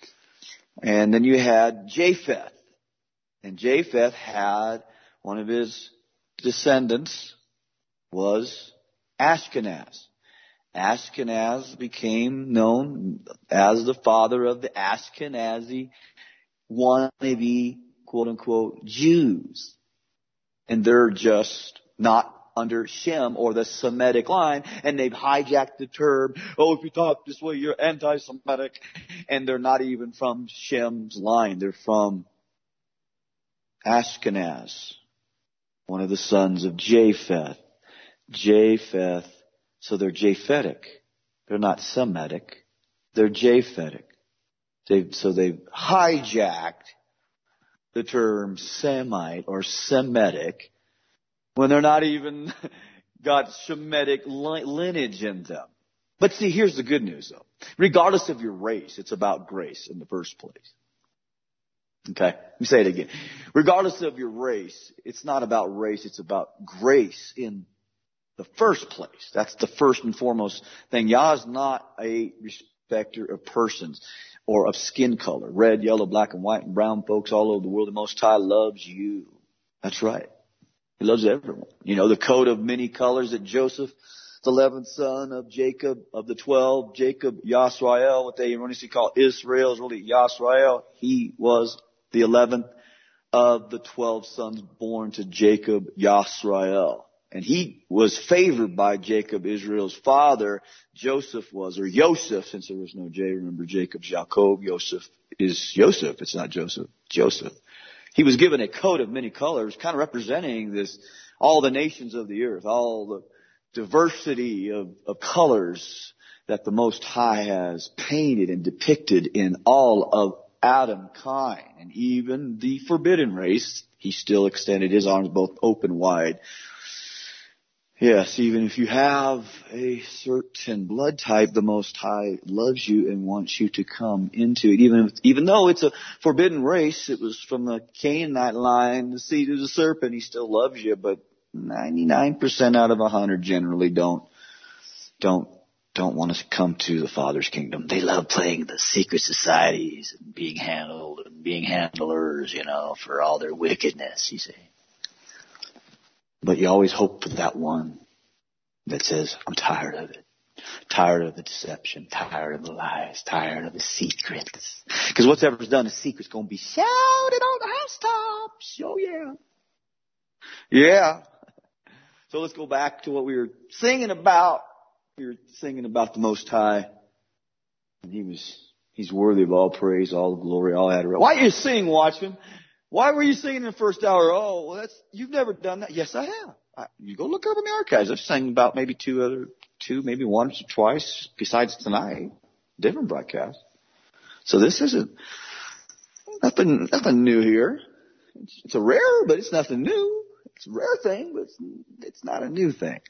And then you had Japheth. And Japheth had one of his descendants was Ashkenaz. Ashkenaz became known as the father of the Ashkenazi wannabe, quote-unquote, Jews. And they're just not under Shem or the Semitic line, and they've hijacked the term, oh, if you talk this way, you're anti-Semitic. And they're not even from Shem's line. They're from Ashkenaz, one of the sons of Japheth. Japheth, so they're Japhetic. They're not Semitic. They're Japhetic. They've, so they've hijacked the term Semite or Semitic when they're not even got Shemitic lineage in them. But see, here's the good news though. Regardless of your race, it's about grace in the first place. Okay, let me say it again. Regardless of your race, it's not about race, it's about grace in the first place. That's the first and foremost thing. Yah is not a respecter of persons or of skin color. Red, yellow, black, and white, and brown folks all over the world. The Most High loves you. That's right. He loves everyone. You know, the coat of many colors that Joseph, the eleventh son of Jacob, of the twelve, Jacob, Yasrael, what they erroneously call Israel, is really Yasrael. He was the eleventh of the twelve sons born to Jacob, Yasrael. And he was favored by Jacob, Israel's father. Joseph was, or Yosef, since there was no J. Remember, Jacob's Jacob. Yosef is Yosef. It's not Joseph. Joseph. He was given a coat of many colors, kind of representing this, all the nations of the earth, all the diversity of, of colors that the Most High has painted and depicted in all of Adam kind. And even the forbidden race, he still extended his arms both open wide. Yes, even if you have a certain blood type, the Most High loves you and wants you to come into it. Even if, even though it's a forbidden race, it was from the Canaanite line, the seed of the serpent, he still loves you. But ninety-nine percent out of one hundred generally don't, don't, don't want to come to the Father's kingdom. They love playing the secret societies and being handled and being handlers, you know, for all their wickedness, you see. But you always hope for that one that says, I'm tired of it. Tired of the deception. Tired of the lies. Tired of the secrets. Because whatever's done in secret's going to be shouted on the housetops. Oh, yeah. Yeah. So let's go back to what we were singing about. We were singing about the Most High. And he was, he's worthy of all praise, all glory, all adoration. Why are you singing, Watchman? Why were you singing in the first hour? Oh, well, that's, you've never done that. Yes, I have. I, you go look up in the archives. I've sang about maybe two other, two, maybe once or twice besides tonight. Different broadcasts. So this isn't, nothing, nothing new here. It's, it's a rare, but it's nothing new. It's a rare thing, but it's, it's not a new thing.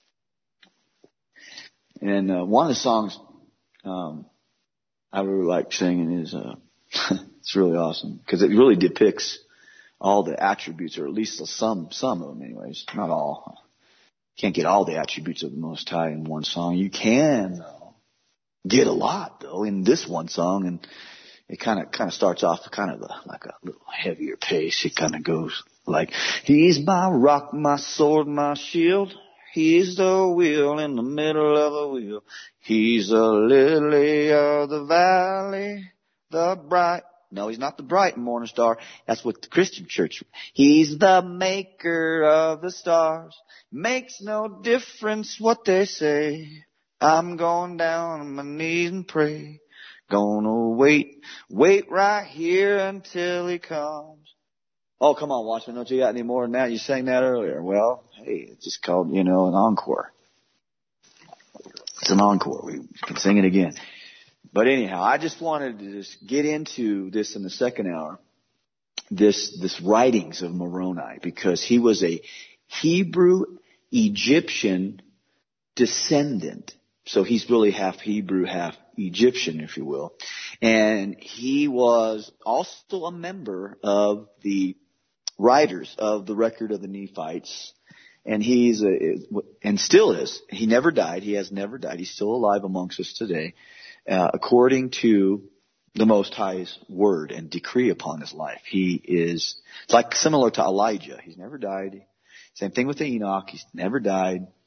And, uh, one of the songs, um, I really like singing is, uh, it's really awesome because it really depicts all the attributes, or at least some, some of them anyways, not all. Can't get all the attributes of the Most High in one song. You can, though, get a lot, though, in this one song. And it kind of, kind of starts off kind of a, like a little heavier pace. It kind of goes like, He's my rock, my sword, my shield. He's the wheel in the middle of the wheel. He's the lily of the valley. The bright, no, he's not the bright morning star. That's what the Christian church, he's the maker of the stars. Makes no difference what they say. I'm going down on my knees and pray. Gonna wait, wait right here until he comes. Oh, come on, Watchman, don't you got any more than that? You sang that earlier. Well, hey, it's just called, you know, an encore. It's an encore. We can sing it again. But anyhow, I just wanted to just get into this in the second hour, this, this writings of Moroni, because he was a Hebrew Egyptian descendant. So he's really half Hebrew, half Egyptian, if you will. And he was also a member of the writers of the record of the Nephites. And he's a, and still is. He never died. He has never died. He's still alive amongst us today. Uh, according to the Most High's word and decree upon his life. He is, it's like similar to Elijah. He's never died. Same thing with Enoch. He's never died.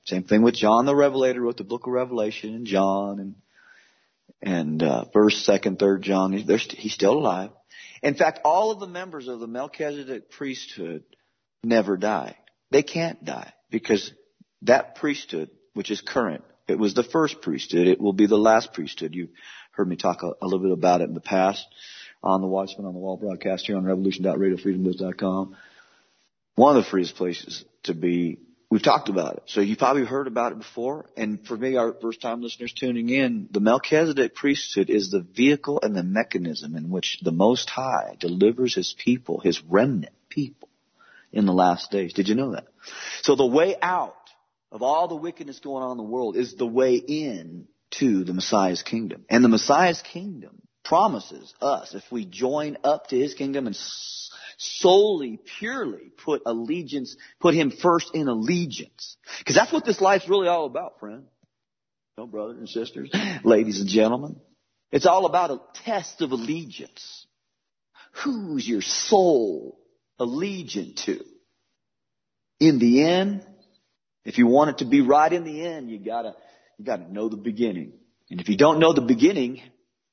Same thing with John the Revelator, wrote the book of Revelation, and John, and and uh, First, Second, Third John. He's, he's still alive. In fact, all of the members of the Melchizedek priesthood never die. They can't die because that priesthood, which is current, it was the first priesthood. It will be the last priesthood. You heard me talk a, a little bit about it in the past on the Watchman on the Wall broadcast here on revolution dot radio freedom news dot com. One of the freest places to be. We've talked about it. So you've probably heard about it before. And for me, our first time listeners tuning in, the Melchizedek priesthood is the vehicle and the mechanism in which the Most High delivers his people, his remnant people, in the last days. Did you know that? So the way out of all the wickedness going on in the world is the way in to the Messiah's kingdom. And the Messiah's kingdom promises us, if we join up to his kingdom and solely, purely put allegiance, put him first in allegiance. Because that's what this life's really all about, friend. No, brothers and sisters, ladies and gentlemen. It's all about a test of allegiance. Who's your soul allegiant to? In the end, if you want it to be right in the end, you gotta, you gotta know the beginning. And if you don't know the beginning,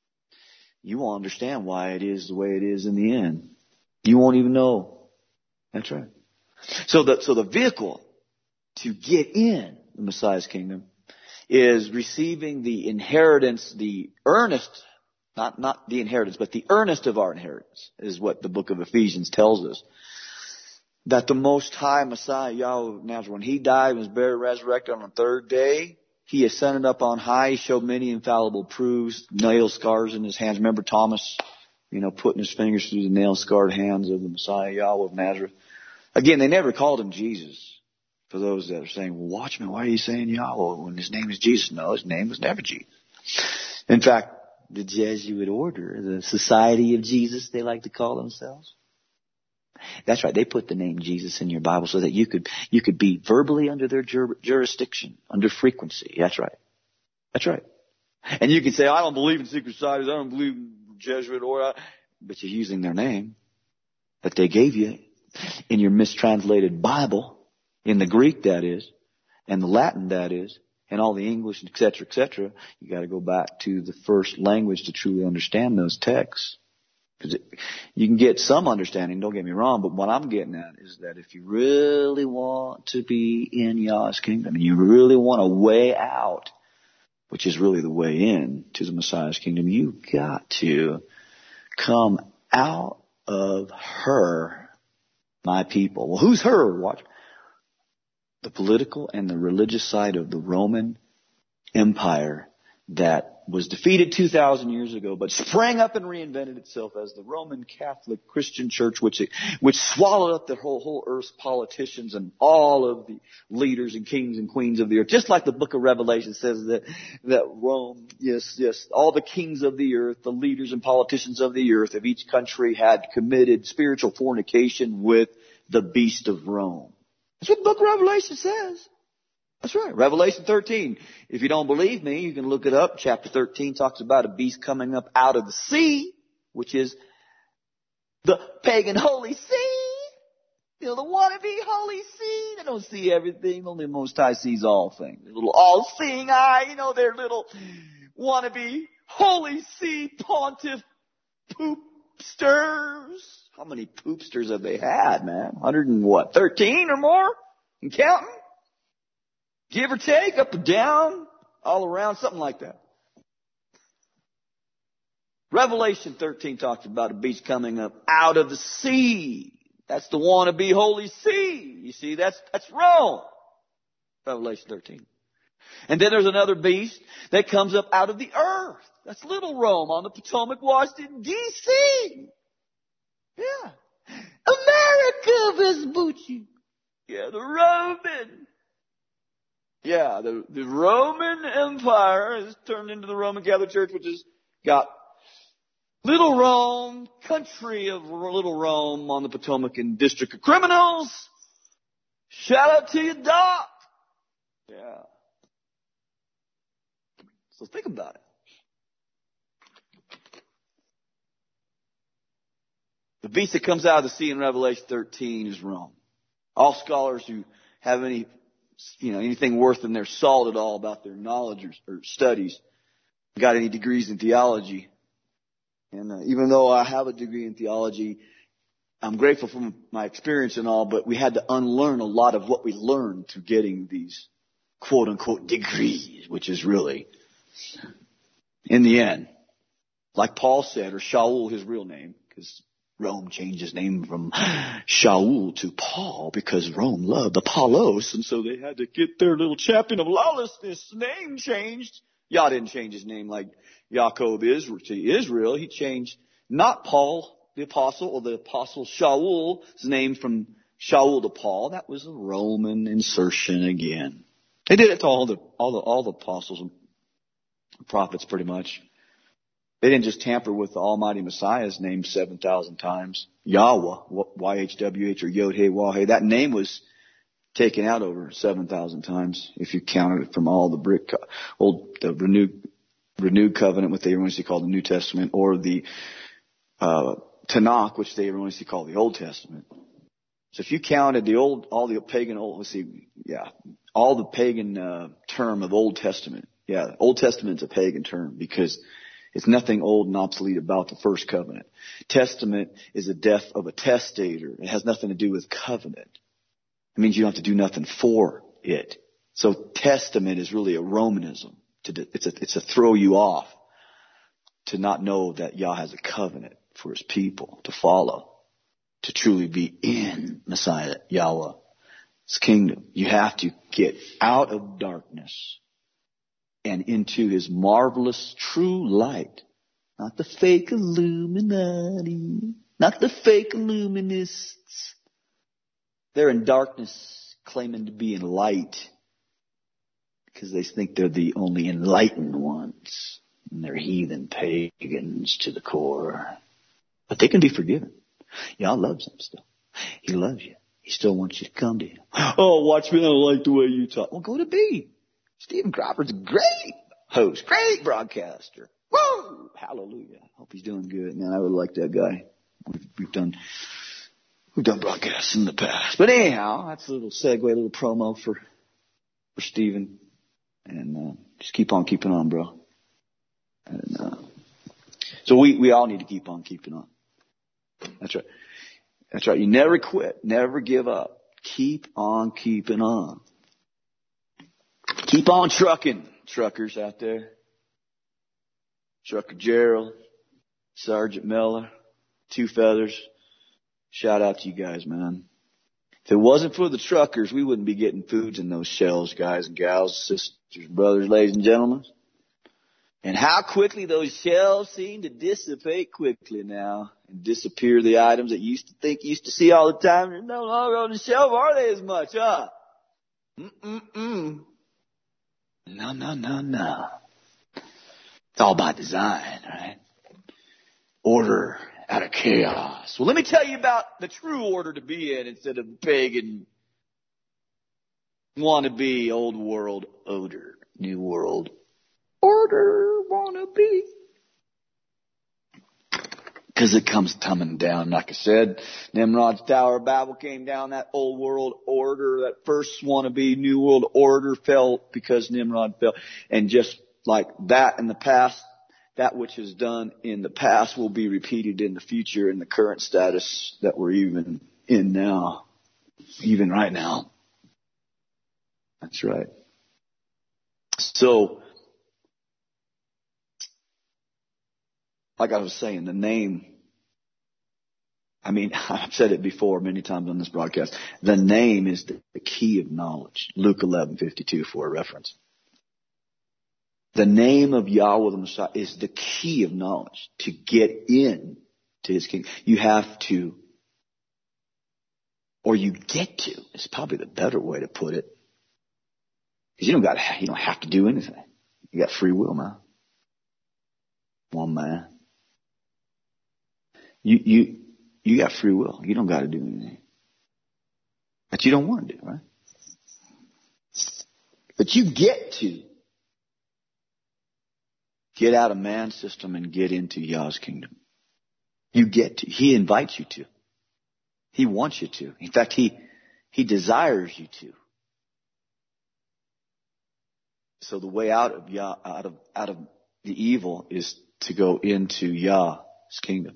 you won't understand why it is the way it is in the end. You won't even know. That's right. So the, so the vehicle to get in the Messiah's kingdom is receiving the inheritance, the earnest, not, not the inheritance, but the earnest of our inheritance is what the book of Ephesians tells us. That the Most High Messiah, Yahweh of Nazareth, when he died and was buried, resurrected on the third day, he ascended up on high. He showed many infallible proofs, nail scars in his hands. Remember Thomas? You know, putting his fingers through the nail-scarred hands of the Messiah, Yahweh of Nazareth. Again, they never called him Jesus. For those that are saying, well, Watchman, why are you saying Yahweh when his name is Jesus? No, his name was never Jesus. In fact, the Jesuit order, the Society of Jesus, they like to call themselves. That's right. They put the name Jesus in your Bible so that you could, you could be verbally under their jur- jurisdiction, under frequency. That's right. That's right. And you can say, I don't believe in secret societies. I don't believe in Jesuit order, but you're using their name that they gave you in your mistranslated Bible, in the Greek that is, and the Latin that is, and all the English, et cetera, et cetera. You got to go back to the first language to truly understand those texts. Because you can get some understanding, don't get me wrong, but what I'm getting at is that if you really want to be in Yah's kingdom, and you really want a way out, which is really the way in to the Messiah's kingdom, you've got to come out of her, my people. Well, who's her? Watch. The political and the religious side of the Roman Empire that was defeated two thousand years ago, but sprang up and reinvented itself as the Roman Catholic Christian Church, which which swallowed up the whole, whole earth's politicians and all of the leaders and kings and queens of the earth. Just like the book of Revelation says that, that Rome, yes, yes, all the kings of the earth, the leaders and politicians of the earth of each country had committed spiritual fornication with the beast of Rome. That's what the book of Revelation says. That's right. Revelation thirteen. If you don't believe me, you can look it up. Chapter thirteen talks about a beast coming up out of the sea, which is the pagan holy see. You know, the wannabe holy see. They don't see everything. Only the Most High sees all things. The little all-seeing eye, you know, their little wannabe holy see pontiff poopsters. How many poopsters have they had, man? one hundred and what? thirteen or more? And counting? Give or take, up or down, all around, something like that. Revelation thirteen talks about a beast coming up out of the sea. That's the wannabe holy see. You see, that's, that's Rome. Revelation thirteen. And then there's another beast that comes up out of the earth. That's little Rome on the Potomac, Washington, D C Yeah. America, Vespucci. Yeah, the Roman. Yeah, the, the Roman Empire has turned into the Roman Catholic Church, which has got Little Rome, country of Little Rome on the Potomac and District of Criminals. Shout out to you, Doc. Yeah. So think about it. The beast that comes out of the sea in Revelation thirteen is Rome. All scholars who have any you know, anything worth in their salt at all about their knowledge or, or studies, got any degrees in theology. And uh, even though I have a degree in theology, I'm grateful for my experience and all, but we had to unlearn a lot of what we learned through getting these quote unquote degrees, which is really, in the end, like Paul said, or Shaul, his real name, because Rome changed his name from Shaul to Paul because Rome loved Apollos, and so they had to get their little champion of lawlessness name changed. Yah didn't change his name like Jacob is to Israel. He changed not Paul the apostle or the apostle Shaul's name from Shaul to Paul. That was a Roman insertion again. They did it to all the all the all the apostles and prophets pretty much. They didn't just tamper with the Almighty Messiah's name seven thousand times. Yahweh, Y H W H or Yod-Heh-Wah-Heh, that name was taken out over seven thousand times if you counted it from all the brick, old, the renewed, renewed covenant, what they erroneously call the New Testament, or the, uh, Tanakh, which they erroneously call the Old Testament. So if you counted the old, all the pagan old, let's see, yeah, all the pagan, uh, term of Old Testament. Yeah, Old Testament's a pagan term because it's nothing old and obsolete about the first covenant. Testament is a death of a testator. It has nothing to do with covenant. It means you don't have to do nothing for it. So testament is really a Romanism. It's a, it's a throw you off to not know that Yah has a covenant for his people to follow, to truly be in Messiah, Yahweh's kingdom. You have to get out of darkness and into his marvelous true light. Not the fake Illuminati, not the fake Illuminists. They're in darkness claiming to be in light because they think they're the only enlightened ones. And they're heathen pagans to the core. But they can be forgiven. Yah loves them still. He loves you. He still wants you to come to him. Oh, watch me. I don't like the way you talk. Well, go to B. Stephen Cropper's a great host, great broadcaster. Woo! Hallelujah. Hope he's doing good. Man, I really like that guy. We've, we've done we've done broadcasts in the past. But anyhow, that's a little segue, a little promo for for Stephen. And uh, just keep on keeping on, bro. And uh, so we, we all need to keep on keeping on. That's right. That's right. You never quit. Never give up. Keep on keeping on. Keep on trucking, truckers out there. Trucker Gerald, Sergeant Miller, Two Feathers. Shout out to you guys, man. If it wasn't for the truckers, we wouldn't be getting foods in those shells, guys and gals, sisters, brothers, ladies and gentlemen. And how quickly those shells seem to dissipate quickly now and disappear the items that you used to think you used to see all the time. They're no longer on the shelf, are they as much, huh? Mm-mm-mm. No, no, no, no. It's all by design, right? Order out of chaos. Well, let me tell you about the true order to be in instead of pagan, wannabe, old world odor, new world order, wannabe. Because it comes tumbling down. Like I said, Nimrod's Tower of Babel came down. That old world order, that first wannabe new world order fell because Nimrod fell. And just like that in the past, that which is done in the past will be repeated in the future in the current status that we're even in now. Even right now. That's right. So, like I was saying, the name, I mean, I've said it before many times on this broadcast. The name is the, the key of knowledge. Luke eleven fifty-two for a reference. The name of Yahweh the Messiah is the key of knowledge to get in to his kingdom. You have to, or you get to, is probably the better way to put it. Because you don't got, you don't have to do anything. You got free will, man. One man. You, you, you got free will. You don't got to do anything. But you don't want to do, right? But you get to get out of man's system and get into Yah's kingdom. You get to. He invites you to. He wants you to. In fact, he, he desires you to. So the way out of Yah, out of, out of the evil is to go into Yah's kingdom.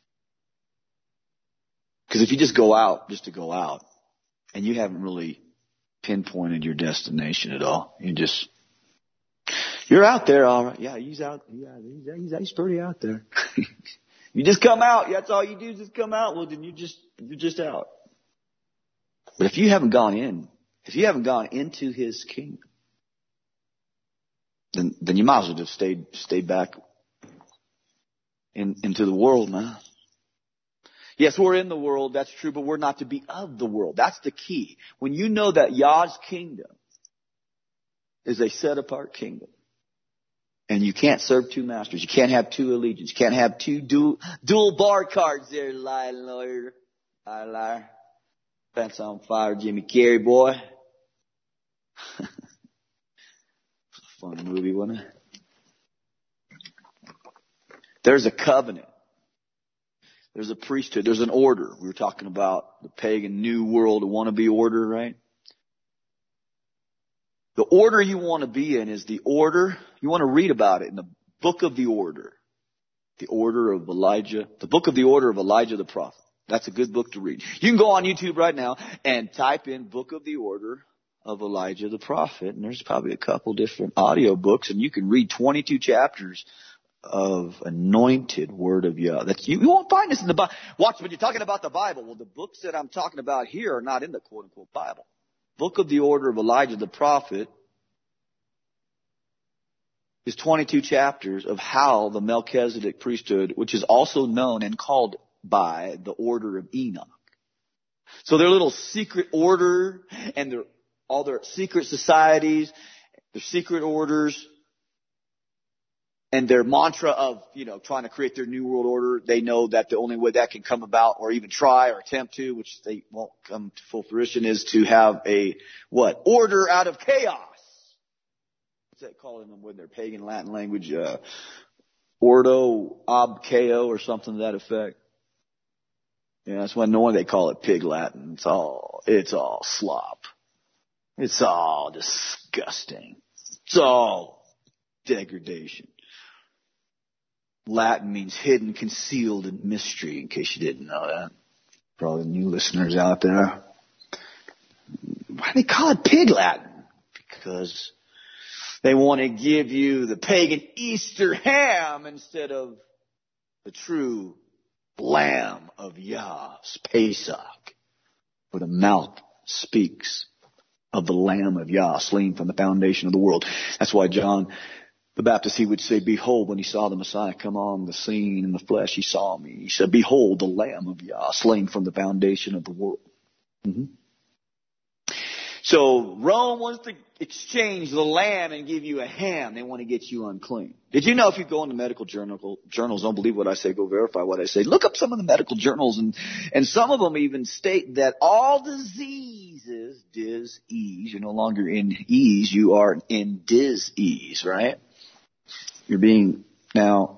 Because if you just go out, just to go out, and you haven't really pinpointed your destination at all, you just, you're out there, all right. Yeah, he's out. Yeah, he's, he's, he's pretty out there. You just come out. That's all you do is just come out. Well, then you just, you're just out. But if you haven't gone in, if you haven't gone into his kingdom, then, then you might as well just stay, stay back in, into the world, man. Yes, we're in the world, that's true, but we're not to be of the world. That's the key. When you know that Yah's kingdom is a set-apart kingdom, and you can't serve two masters, you can't have two allegiance, you can't have two dual, dual bar cards there, lie lawyer, lie liar. Pants on fire, Jimmy Carrey, boy. Fun movie, wasn't it? There's a covenant. There's a priesthood. There's an order. We were talking about the pagan new world, a wannabe order, right? The order you want to be in is the order. You want to read about it in the book of the order. The order of Elijah. The book of the order of Elijah the prophet. That's a good book to read. You can go on YouTube right now and type in book of the order of Elijah the prophet. And there's probably a couple different audio books. And you can read twenty-two chapters of anointed word of Yah. That's, you, you won't find this in the Bible. Watch, when you're talking about the Bible, well, the books that I'm talking about here are not in the quote-unquote Bible. Book of the order of Elijah the prophet is twenty-two chapters of how the Melchizedek priesthood, which is also known and called by the order of Enoch. So their little secret order and their, all their secret societies, their secret orders, and their mantra of, you know, trying to create their new world order, they know that the only way that can come about, or even try or attempt to, which they won't come to full fruition, is to have a, what? Order out of chaos. What's that calling them with their pagan Latin language? Uh, ordo ab chaos or something to that effect. Yeah, that's why no wonder they call it pig Latin. It's all, it's all slop. It's all disgusting. It's all degradation. Latin means hidden, concealed, and mystery, in case you didn't know that. For all the new listeners out there. Why do they call it pig Latin? Because they want to give you the pagan Easter ham instead of the true Lamb of Yah's Pesach. For the mouth speaks of the Lamb of Yah, slain from the foundation of the world. That's why John the Baptist, he would say, behold, when he saw the Messiah come on the scene in the flesh, he saw me. He said, behold, the Lamb of Yah, slain from the foundation of the world. Mm-hmm. So Rome wants to exchange the lamb and give you a ham. They want to get you unclean. Did you know if you go into medical journal, journals, don't believe what I say, go verify what I say. Look up some of the medical journals, and, and some of them even state that all diseases, dis-ease, you're no longer in ease, you are in dis-ease, right? You're being now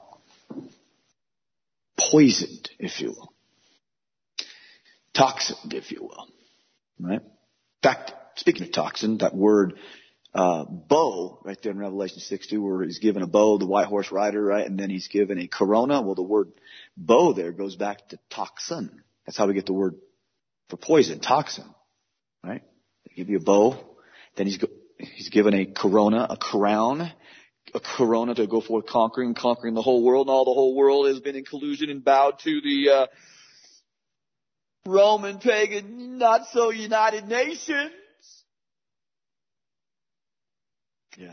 poisoned, if you will. Toxined, if you will. Right? In fact, speaking of toxin, that word uh bow, right there in Revelation six two, where he's given a bow, the white horse rider, right? And then he's given a corona. Well, the word bow there goes back to toxin. That's how we get the word for poison, toxin. Right? They give you a bow. Then he's, go, he's given a corona, a crown. A corona to go forth conquering, conquering the whole world, and all the whole world has been in collusion and bowed to the uh, Roman pagan, not so United Nations. Yeah.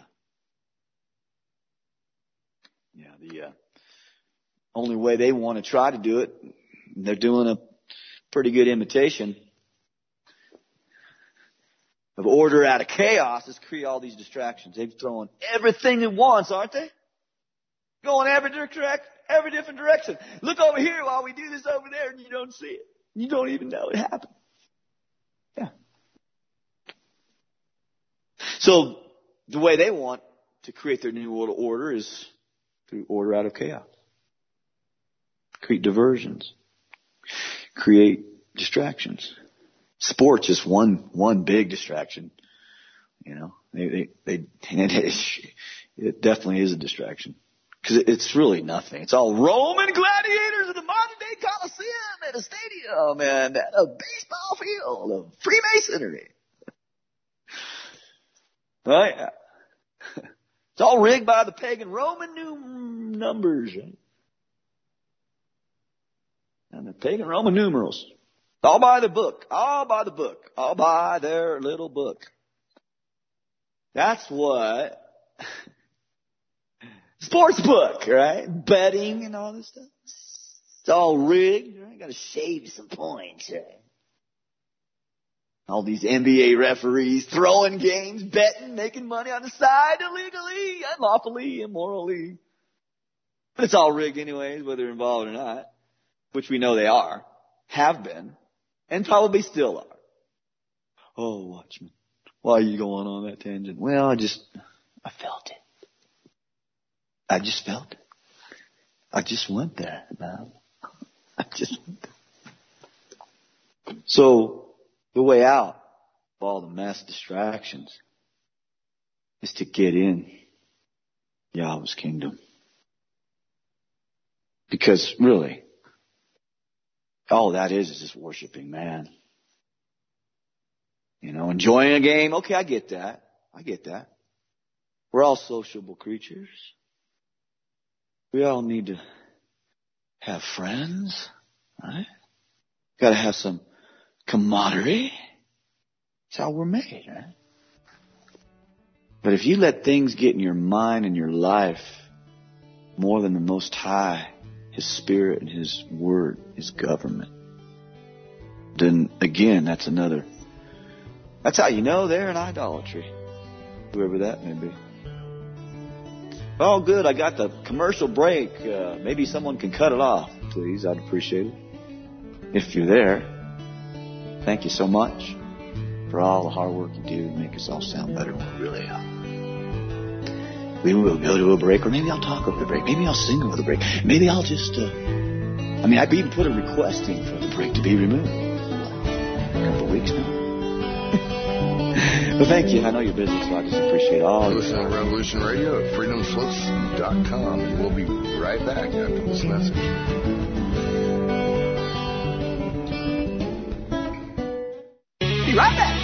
Yeah, the uh, only way they want to try to do it, they're doing a pretty good imitation of order out of chaos, is create all these distractions. They've thrown everything at once, aren't they? Going every direct, every different direction. Look over here while we do this over there, and you don't see it. You don't even know it happened. Yeah. So the way they want to create their new world order is through order out of chaos. Create diversions. Create distractions. Sports is one, one big distraction. You know, they, they, they, it definitely is a distraction. Because it's really nothing. It's all Roman gladiators in the modern day Coliseum at a stadium and at a baseball field of Freemasonry. Right? It's all rigged by the pagan Roman num- numbers. Right? And the pagan Roman numerals. All by the book. All by the book. All by their little book. That's what... Sports book, right? Betting and all this stuff. It's all rigged, right? Got to shave some points, right? All these N B A referees throwing games, betting, making money on the side illegally, unlawfully, immorally. But it's all rigged anyways, whether they're involved or not, which we know they are, have been, and probably still are. Oh, Watchman, why are you going on that tangent? Well, I just, I felt it. I just felt it. I just went there, man. I just went there. So, the way out of all the mass distractions is to get in Yahweh's kingdom. Because really, all that is is just worshiping man. You know, enjoying a game. Okay, I get that. I get that. We're all sociable creatures. We all need to have friends, right? Got to have some camaraderie. That's how we're made, right? But if you let things get in your mind and your life more than the Most High, His Spirit and His Word, His government, then again, that's another, that's how you know they're in idolatry, whoever that may be. Oh, good. I got the commercial break. Uh, maybe someone can cut it off, please. I'd appreciate it. If you're there, thank you so much for all the hard work you do to make us all sound better than we really are. We will go to a break, or maybe I'll talk over the break. Maybe I'll sing over the break. Maybe I'll just, uh, I mean, I've even put a request in for the break to be removed. A couple of weeks now. Well, thank you. I know you're busy, so I just appreciate all of it. Listen to Revolution Radio at freedom slips dot com, and we'll be right back after this message. Be right back.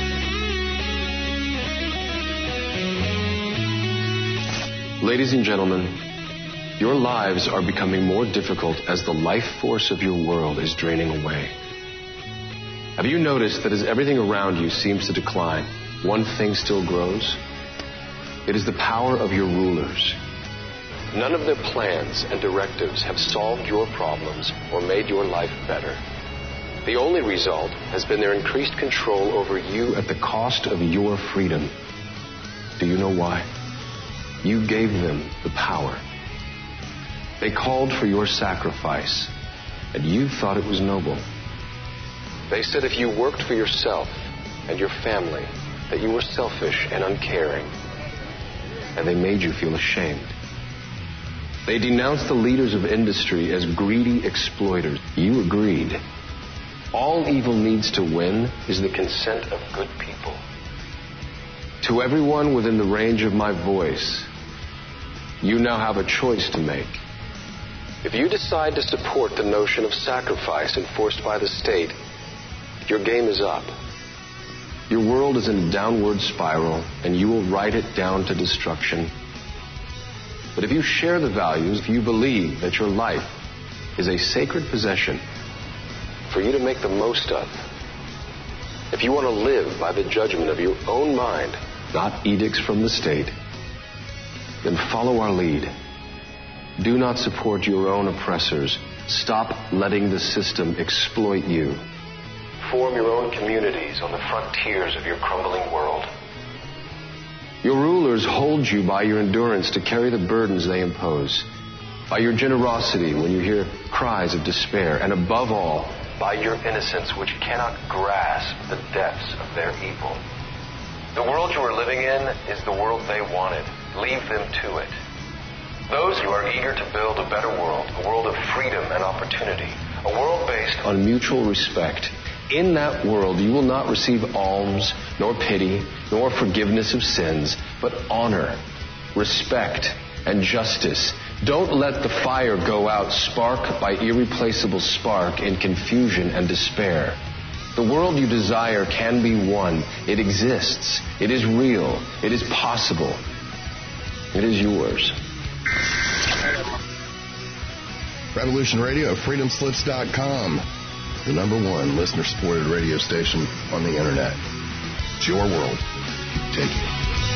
Ladies and gentlemen, your lives are becoming more difficult as the life force of your world is draining away. Have you noticed that as everything around you seems to decline, one thing still grows? It is the power of your rulers. None of their plans and directives have solved your problems or made your life better. The only result has been their increased control over you at the cost of your freedom. Do you know why? You gave them the power. They called for your sacrifice, and you thought it was noble. They said if you worked for yourself and your family, that you were selfish and uncaring, and they made you feel ashamed. They denounced the leaders of industry as greedy exploiters. You agreed. All evil needs to win is the consent of good people. To everyone within the range of my voice, you now have a choice to make. If you decide to support the notion of sacrifice enforced by the state, your game is up. Your world is in a downward spiral, and you will ride it down to destruction. But if you share the values, if you believe that your life is a sacred possession for you to make the most of, if you want to live by the judgment of your own mind, not edicts from the state, then follow our lead. Do not support your own oppressors. Stop letting the system exploit you. Form your own communities on the frontiers of your crumbling world. Your rulers hold you by your endurance to carry the burdens they impose, by your generosity when you hear cries of despair, and above all, by your innocence which cannot grasp the depths of their evil. The world you are living in is the world they wanted. Leave them to it. Those who are eager to build a better world, a world of freedom and opportunity, a world based on mutual respect, In that world, you will not receive alms, nor pity, nor forgiveness of sins, but honor, respect, and justice. Don't let the fire go out spark by irreplaceable spark in confusion and despair. The world you desire can be won. It exists. It is real. It is possible. It is yours. Revolution Radio at freedom slips dot com. The number one listener-supported radio station on the internet. It's your world. Take it.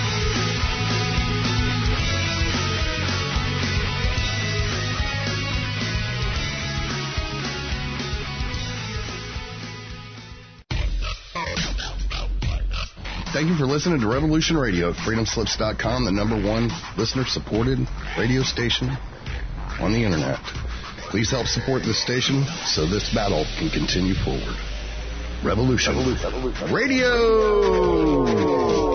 Thank you for listening to Revolution Radio at freedom slips dot com, the number one listener-supported radio station on the internet. Please help support this station so this battle can continue forward. Revolution, Revolution, Revolution. Radio!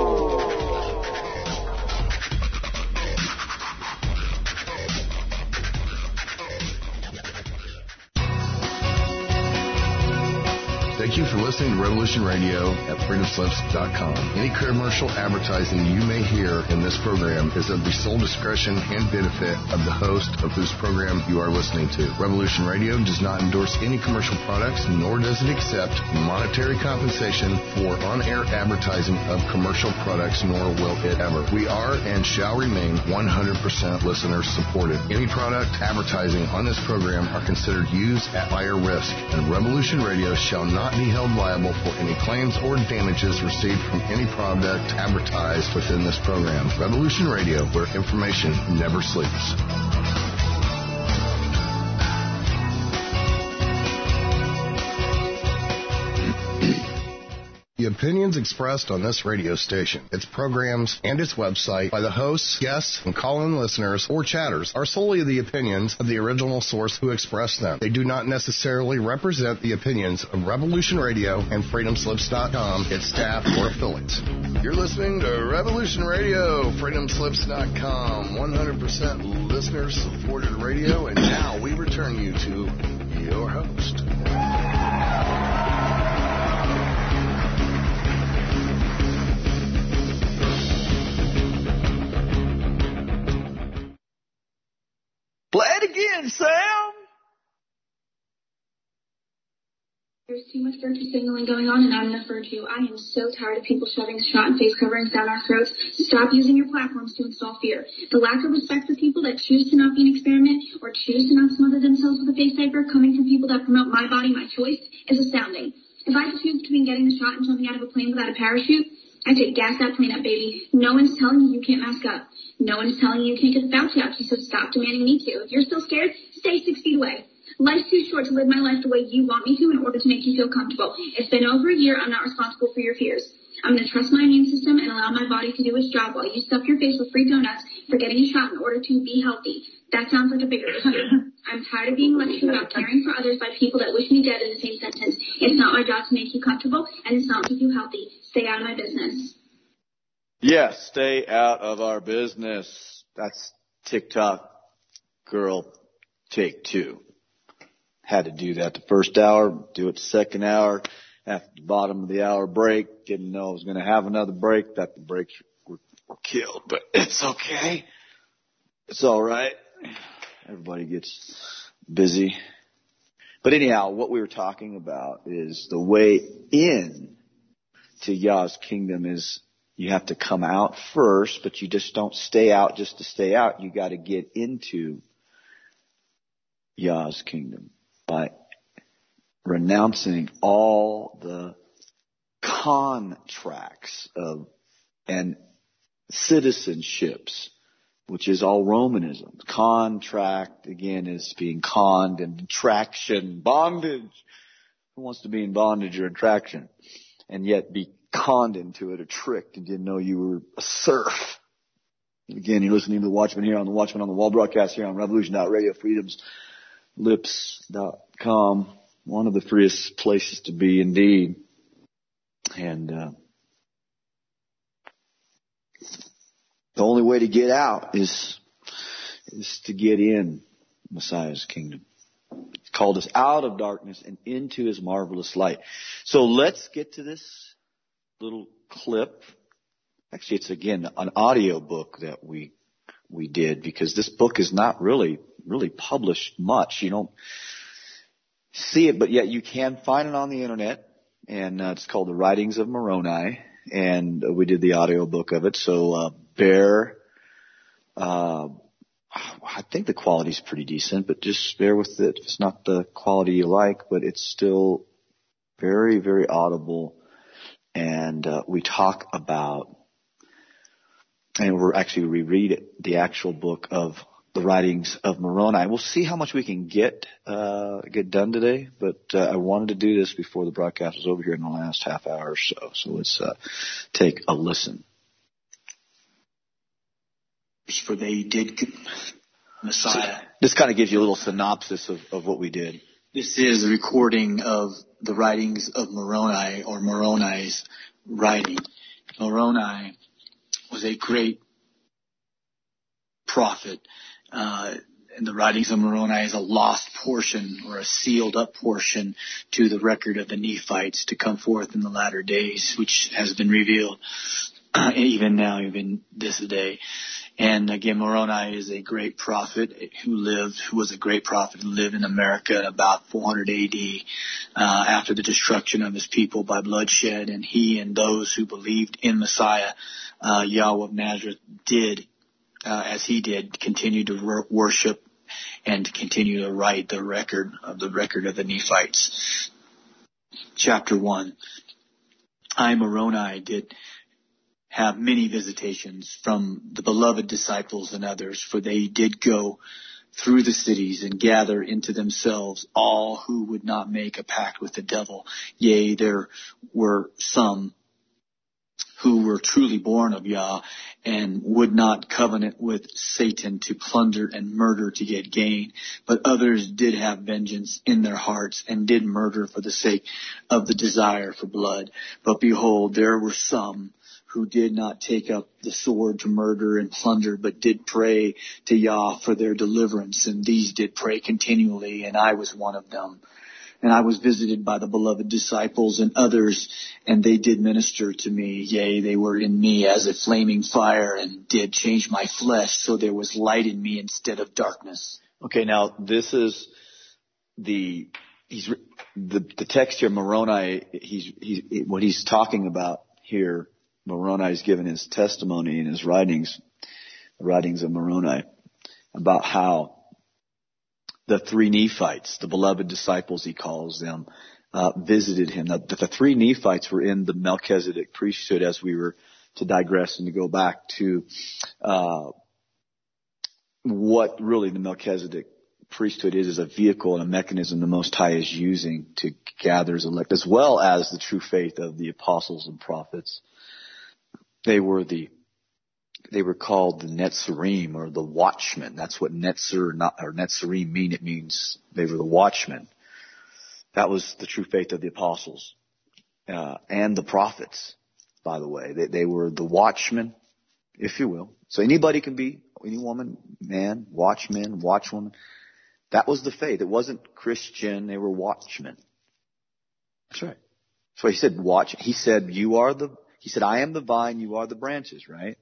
Thank you for listening to Revolution Radio at freedom slips dot com. Any commercial advertising you may hear in this program is of the sole discretion and benefit of the host of whose program you are listening to. Revolution Radio does not endorse any commercial products, nor does it accept monetary compensation for on-air advertising of commercial products, nor will it ever. We are and shall remain one hundred percent listener supported. Any product advertising on this program are considered used at higher risk, and Revolution Radio shall not be held liable for any claims or damages received from any product advertised within this program. Revolution Radio, where information never sleeps. The opinions expressed on this radio station, its programs, and its website by the hosts, guests, and call-in listeners or chatters are solely the opinions of the original source who expressed them. They do not necessarily represent the opinions of Revolution Radio and freedom slips dot com, its staff, or affiliates. You're listening to Revolution Radio, freedom slips dot com, one hundred percent listener-supported radio, and now we return you to your host. Play it again, Sam. There's too much virtue signaling going on, and not enough virtue. I am so tired of people shoving shot and face coverings down our throats. Stop using your platforms to install fear. The lack of respect for people that choose to not be an experiment or choose to not smother themselves with a face diaper coming from people that promote my body, my choice is astounding. If I had to choose between getting the shot and jumping out of a plane without a parachute, I take gas that plane up, baby. No one's telling you you can't mask up. No one's telling you you can't get the Fauci out, so stop demanding me to. If you're still scared, stay six feet away. Life's too short to live my life the way you want me to in order to make you feel comfortable. It's been over a year. I'm not responsible for your fears. I'm going to trust my immune system and allow my body to do its job while you stuff your face with free donuts for getting a shot in order to be healthy. That sounds like a bigger issue. I'm tired of being lectured about caring for others by people that wish me dead in the same sentence. It's not my job to make you comfortable, and it's not to keep you healthy. Stay out of my business. Yes, stay out of our business. That's TikTok girl take two. Had to do that the first hour, do it the second hour. After the bottom of the hour break, didn't know I was going to have another break. That the breaks were, were killed, but it's okay. It's all right. Everybody gets busy. But anyhow, what we were talking about is the way in to Yah's kingdom is you have to come out first, but you just don't stay out just to stay out. You got to get into Yah's kingdom by renouncing all the contracts of and citizenships, which is all Romanism. Contract, again, is being conned, and attraction, bondage. Who wants to be in bondage or attraction and yet be conned into it or tricked and didn't know you were a serf? Again, you're listening to the Watchman here on the Watchman on the Wall broadcast here on Revolution Radio, freedoms lips dot com. One of the freest places to be indeed. And uh, the only way to get out is is to get in Messiah's kingdom. called us out of darkness and into his marvelous light. So let's get to this little clip. Actually, it's again an audio book that we we did, because this book is not really really published much. You don't see it, but yet you can find it on the internet, and uh, it's called The Writings of Moroni, and uh, we did the audio book of it. So uh, bear. Uh, I think the quality's pretty decent, but just bear with it. It's not the quality you like, but it's still very, very audible. And uh, we talk about, and we're actually reread it, the actual book of the Writings of Moroni. We'll see how much we can get uh, get done today, but uh, I wanted to do this before the broadcast was over here in the last half hour or so. So let's uh, take a listen. For they did Messiah. So this kind of gives you a little synopsis of, of what we did. This is a recording of the writings of Moroni, or Moroni's writing. Moroni was a great prophet. Uh, and the writings of Moroni is a lost portion, or a sealed up portion, to the record of the Nephites to come forth in the latter days, which has been revealed uh, even now, even this day. And again, Moroni is a great prophet who lived, who was a great prophet who lived in America in about four hundred A D uh, after the destruction of his people by bloodshed. And he and those who believed in Messiah, uh, Yahweh of Nazareth, did, uh, as he did, continue to wor- worship and continue to write the record of the record of the Nephites. Chapter one. I, Moroni, did have many visitations from the beloved disciples and others, for they did go through the cities and gather into themselves all who would not make a pact with the devil. Yea, there were some who were truly born of Yah and would not covenant with Satan to plunder and murder to get gain. But others did have vengeance in their hearts and did murder for the sake of the desire for blood. But behold, there were some who did not take up the sword to murder and plunder, but did pray to Yah for their deliverance. And these did pray continually, and I was one of them. And I was visited by the beloved disciples and others, and they did minister to me. Yea, they were in me as a flaming fire, and did change my flesh, so there was light in me instead of darkness. Okay, now this is the he's the the text here, Moroni. He's he's what he's talking about here. Moroni is given his testimony in his writings, the writings of Moroni, about how the three Nephites, the beloved disciples he calls them, uh, visited him. Now, the three Nephites were in the Melchizedek priesthood, as we were to digress and to go back to uh, what really the Melchizedek priesthood is, is a vehicle and a mechanism the Most High is using to gather his elect, as well as the true faith of the apostles and prophets. They were the, they were called the Netzarim, or the watchmen. That's what Netzer or Netzarim mean. It means they were the watchmen. That was the true faith of the apostles, uh, and the prophets, by the way. They, they were the watchmen, if you will. So anybody can be, any woman, man, watchman, watchwoman. That was the faith. It wasn't Christian. They were watchmen. That's right. So he said, watch. He said, you are the, He said, I am the vine, you are the branches, right?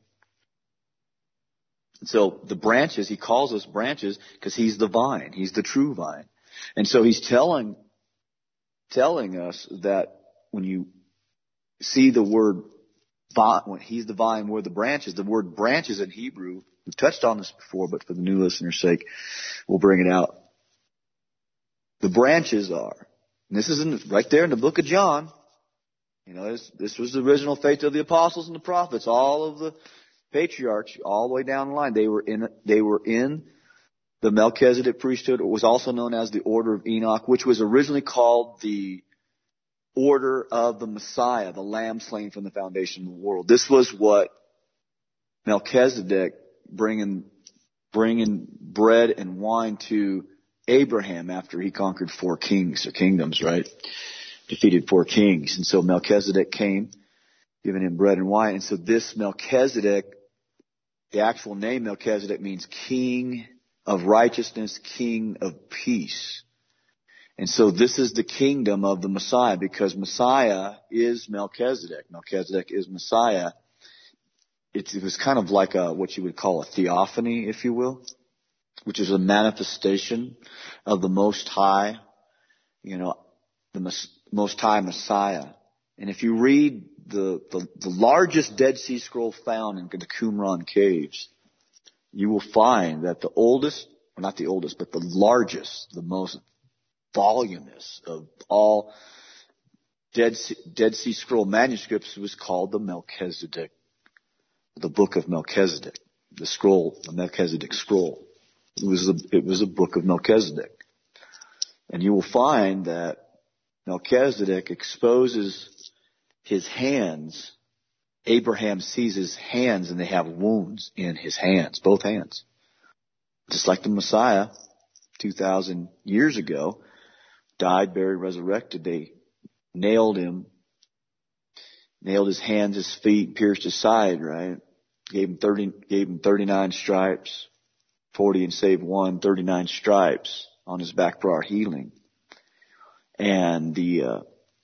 And so the branches, he calls us branches because he's the vine. He's the true vine. And so he's telling, telling us that when you see the word vine, when he's the vine, we're the branches, the word branches in Hebrew, we've touched on this before, but for the new listener's sake, we'll bring it out. The branches are, and this is in, right there in the book of John. You know, this, this was the original faith of the apostles and the prophets, all of the patriarchs, all the way down the line. They were in, they were in the Melchizedek priesthood. It was also known as the Order of Enoch, which was originally called the Order of the Messiah, the Lamb slain from the foundation of the world. This was what Melchizedek bringing, bringing bread and wine to Abraham after he conquered four kings or kingdoms, right? Defeated four kings. And so Melchizedek came, giving him bread and wine. And so this Melchizedek, the actual name Melchizedek means king of righteousness, king of peace. And so this is the kingdom of the Messiah, because Messiah is Melchizedek. Melchizedek is Messiah. It's, it was kind of like a, what you would call a theophany, if you will, which is a manifestation of the Most High, you know, the Most High Messiah. And if you read the, the, the largest Dead Sea Scroll found in the Qumran caves, you will find that the oldest, or not the oldest, but the largest, the most voluminous of all Dead Sea, Dead Sea Scroll manuscripts was called the Melchizedek, the Book of Melchizedek, the scroll, the Melchizedek scroll. It was a, it was a book of Melchizedek. And you will find that Melchizedek exposes his hands. Abraham sees his hands and they have wounds in his hands, both hands. Just like the Messiah two thousand years ago, died, buried, resurrected. They nailed him, nailed his hands, his feet, pierced his side, right? Gave him thirty, gave him thirty-nine stripes, forty and save one, thirty-nine stripes on his back for our healing. And the uh,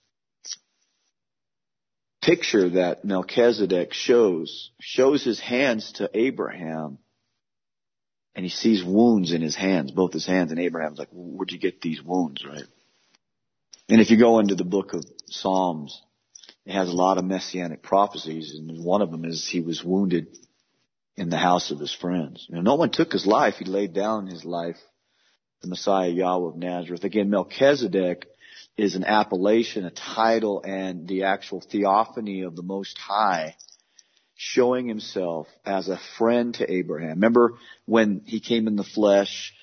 picture that Melchizedek shows, shows his hands to Abraham, and he sees wounds in his hands, both his hands, and Abraham's like, where'd you get these wounds, right? And if you go into the book of Psalms, it has a lot of messianic prophecies, and one of them is he was wounded in the house of his friends. You know, no one took his life. He laid down his life, the Messiah Yahweh of Nazareth. Again, Melchizedek is an appellation, a title, and the actual theophany of the Most High, showing himself as a friend to Abraham. Remember when he came in the flesh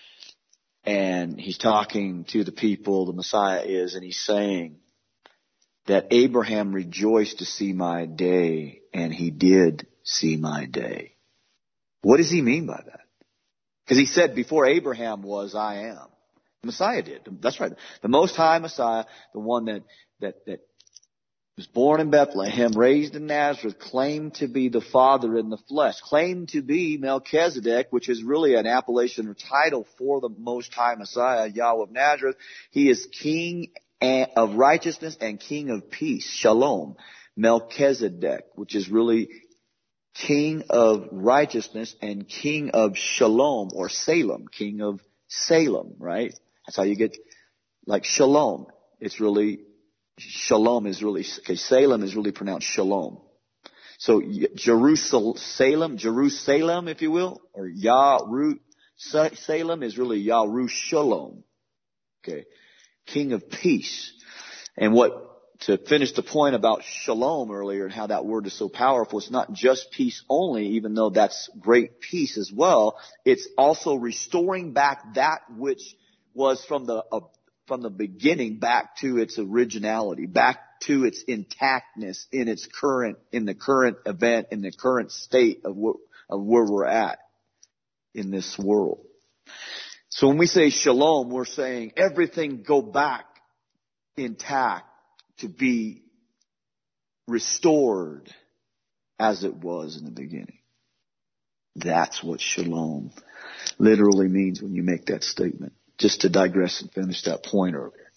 and he's talking to the people, the Messiah is, and he's saying that Abraham rejoiced to see my day, and he did see my day. What does he mean by that? Because he said, before Abraham was, I am. The Messiah did. That's right. The Most High Messiah, the one that, that, that was born in Bethlehem, raised in Nazareth, claimed to be the Father in the flesh, claimed to be Melchizedek, which is really an appellation or title for the Most High Messiah, Yahweh of Nazareth. He is King of righteousness and King of peace, Shalom. Melchizedek, which is really King of righteousness and King of Shalom, or Salem, King of Salem, right? That's how you get, like Shalom. It's really, Shalom is really, okay, Salem is really pronounced Shalom. So Jerusalem, Salem, Jerusalem, if you will, or Yaru, Salem is really Yaru Shalom. Okay. King of peace. And what, to finish the point about shalom earlier and how that word is so powerful, it's not just peace only, even though that's great peace as well. It's also restoring back that which was from the, uh, from the beginning back to its originality, back to its intactness in its current, in the current event, in the current state of, wh- of where we're at in this world. So when we say shalom, we're saying everything go back intact to be restored as it was in the beginning. That's what shalom literally means when you make that statement. Just to digress and finish that point earlier.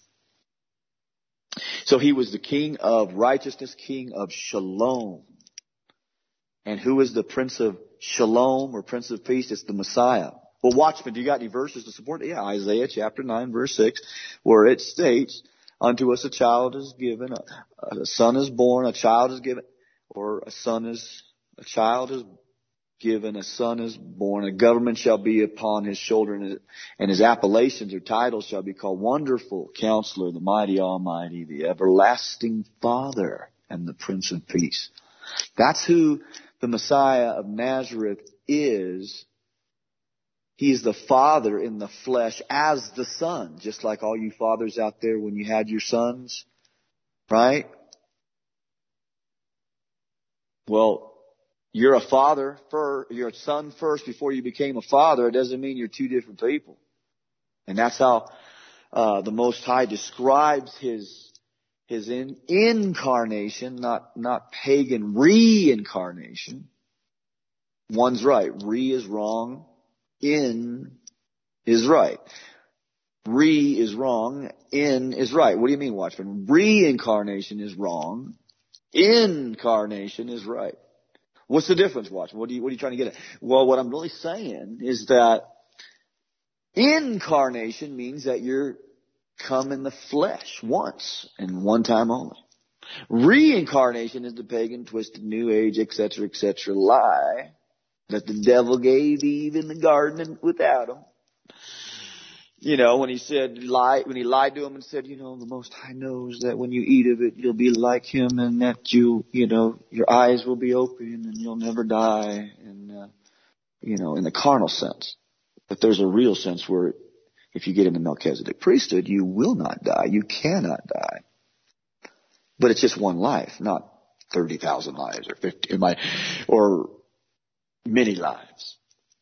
So he was the King of righteousness, King of shalom. And who is the Prince of Shalom or Prince of Peace? It's the Messiah. Well, watchmen, do you got any verses to support it? Yeah, Isaiah chapter nine, verse six, where it states, unto us a child is given, a, a son is born, a child is given, or a son is, a child is given, a son is born, a government shall be upon his shoulder, and his, and his appellations or titles shall be called Wonderful Counselor, the Mighty Almighty, the Everlasting Father, and the Prince of Peace. That's who the Messiah of Nazareth is. He is the Father in the flesh as the Son, just like all you fathers out there when you had your sons, right? Well, you're a father, for, you're a son first before you became a father. It doesn't mean you're two different people. And that's how uh, the Most High describes His His in, incarnation, not not pagan reincarnation. One's right, re is wrong. In is right. Re is wrong. In is right. What do you mean, Watchman? Reincarnation is wrong. Incarnation is right. What's the difference, Watchman? What are you, what are you trying to get at? Well, what I'm really saying is that incarnation means that you're come in the flesh once and one time only. Reincarnation is the pagan, twisted, new age, et cetera, et cetera lie that the devil gave Eve in the garden with Adam. You know, when he said, lie, when he lied to him and said, you know, the Most High knows that when you eat of it, you'll be like him and that you, you know, your eyes will be open and you'll never die. And, uh, you know, in the carnal sense. But there's a real sense where if you get in the Melchizedek priesthood, you will not die. You cannot die. But it's just one life, not thirty thousand lives or fifty, or many lives.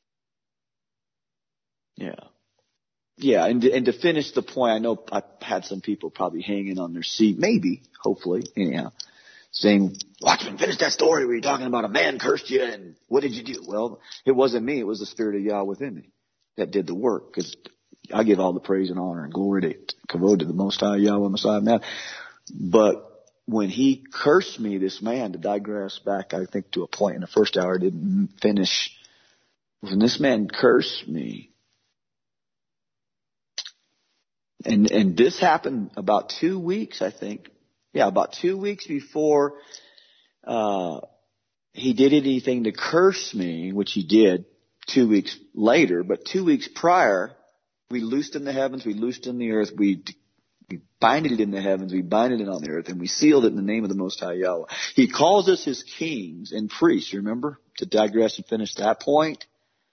Yeah. Yeah, and to, and to finish the point, I know I've had some people probably hanging on their seat, maybe, hopefully, anyhow, saying, Watchman, finish that story where you're talking about a man cursed you and what did you do? Well, it wasn't me. It was the Spirit of Yah within me that did the work, because I give all the praise and honor and glory to, kavod to the Most High Yahweh Messiah man. But when he cursed me, this man, to digress back, I think, to a point in the first hour, I didn't finish. When this man cursed me, And, and this happened about two weeks, I think. Yeah, about two weeks before, uh, he did anything to curse me, which he did two weeks later. But two weeks prior, we loosed in the heavens, we loosed in the earth, we, we binded it in the heavens, we binded it on the earth, and we sealed it in the name of the Most High Yahweh. He calls us his kings and priests, remember? To digress and finish that point.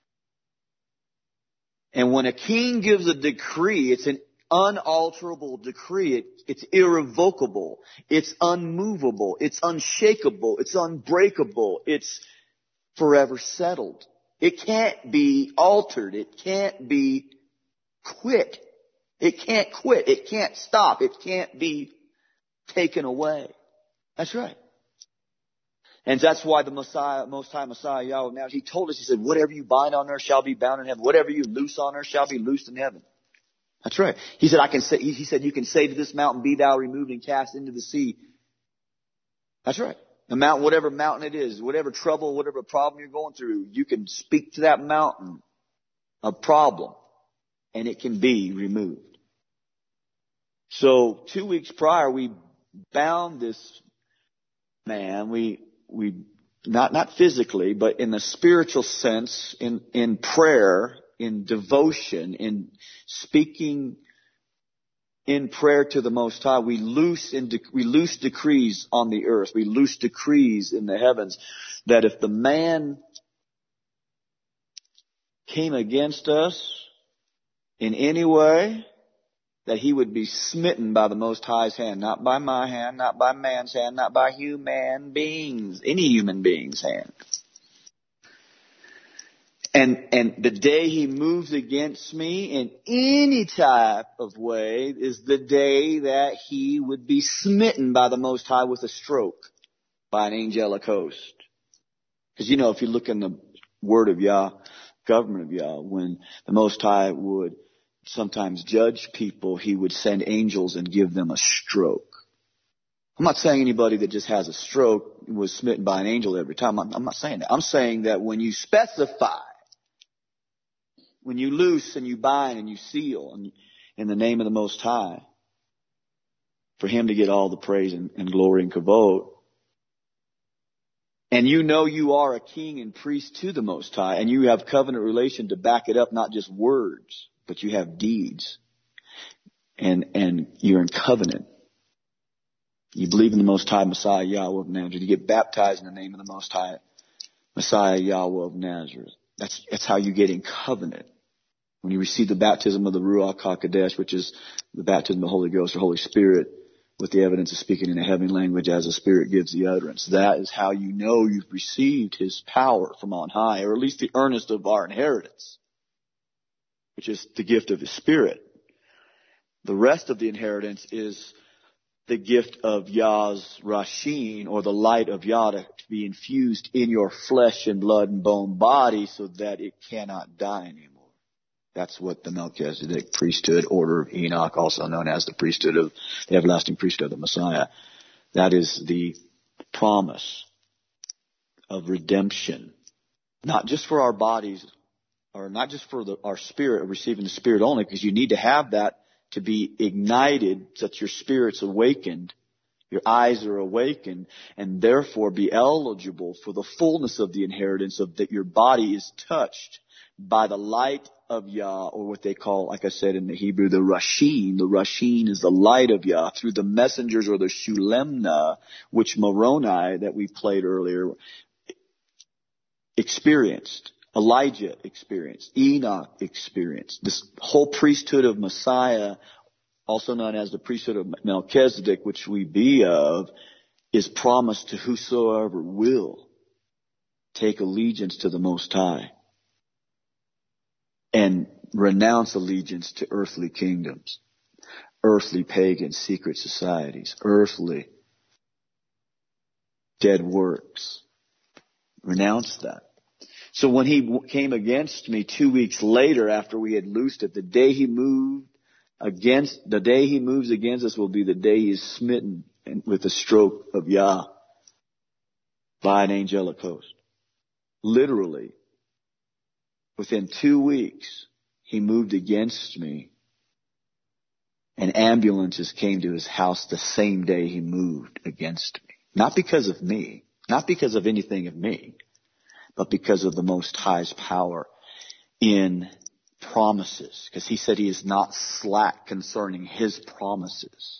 And when a king gives a decree, it's an unalterable decree. It, it's irrevocable. It's unmovable. It's unshakable. It's unbreakable. It's forever settled. It can't be altered. It can't be quit. It can't quit. It can't stop. It can't be taken away. That's right. And that's why the Messiah, Most High Messiah Yahweh, now he told us, he said, whatever you bind on earth shall be bound in heaven. Whatever you loose on earth shall be loosed in heaven. That's right. He said, I can say, he said, you can say to this mountain, be thou removed and cast into the sea. That's right. The mountain, whatever mountain it is, whatever trouble, whatever problem you're going through, you can speak to that mountain, a problem, and it can be removed. So two weeks prior, we bound this man. We, we, not, not physically, but in the spiritual sense, in, in prayer, in devotion, in speaking in prayer to the Most High, we loose in de- we loose decrees on the earth. We loose decrees in the heavens that if the man came against us in any way, that he would be smitten by the Most High's hand, not by my hand, not by man's hand, not by human beings, any human being's hand. And, and the day he moves against me in any type of way is the day that he would be smitten by the Most High with a stroke by an angelic host. Because, you know, if you look in the Word of Yah, government of Yah, when the Most High would sometimes judge people, he would send angels and give them a stroke. I'm not saying anybody that just has a stroke was smitten by an angel every time. I'm, I'm not saying that. I'm saying that when you specify, when you loose and you bind and you seal and in the name of the Most High, for him to get all the praise and, and glory and kavod, and you know you are a king and priest to the Most High, and you have covenant relation to back it up, not just words, but you have deeds, and and you're in covenant. You believe in the Most High Messiah Yahweh of Nazareth. You get baptized in the name of the Most High Messiah Yahweh of Nazareth. That's that's how you get in covenant. When you receive the baptism of the Ruach HaKodesh, which is the baptism of the Holy Ghost or Holy Spirit, with the evidence of speaking in a heavenly language as the Spirit gives the utterance. That is how you know you've received his power from on high, or at least the earnest of our inheritance, which is the gift of his Spirit. The rest of the inheritance is the gift of Yah's Rashin, or the light of Yah, to be infused in your flesh and blood and bone body so that it cannot die anymore. That's what the Melchizedek priesthood, order of Enoch, also known as the priesthood of the everlasting priesthood of the Messiah. That is the promise of redemption, not just for our bodies, or not just for the, our spirit, or receiving the Spirit only, because you need to have that to be ignited, so that your spirit's awakened, your eyes are awakened, and therefore be eligible for the fullness of the inheritance, of that your body is touched by the light of Yah, or what they call, like I said in the Hebrew, the Rashin. The Rashin is the light of Yah through the messengers, or the Shulemna, which Moroni, that we played earlier, experienced. Elijah experienced. Enoch experienced. This whole priesthood of Messiah, also known as the priesthood of Melchizedek, which we be of, is promised to whosoever will take allegiance to the Most High and renounce allegiance to earthly kingdoms, earthly pagan secret societies, earthly dead works. Renounce that. So when he came against me two weeks later, after we had loosed it, the day he moved against, the day he moves against us will be the day he is smitten with the stroke of Yah by an angelic host. Literally, within two weeks, he moved against me, and ambulances came to his house the same day he moved against me. Not because of me, not because of anything of me, but because of the Most High's power in promises. Because he said he is not slack concerning his promises,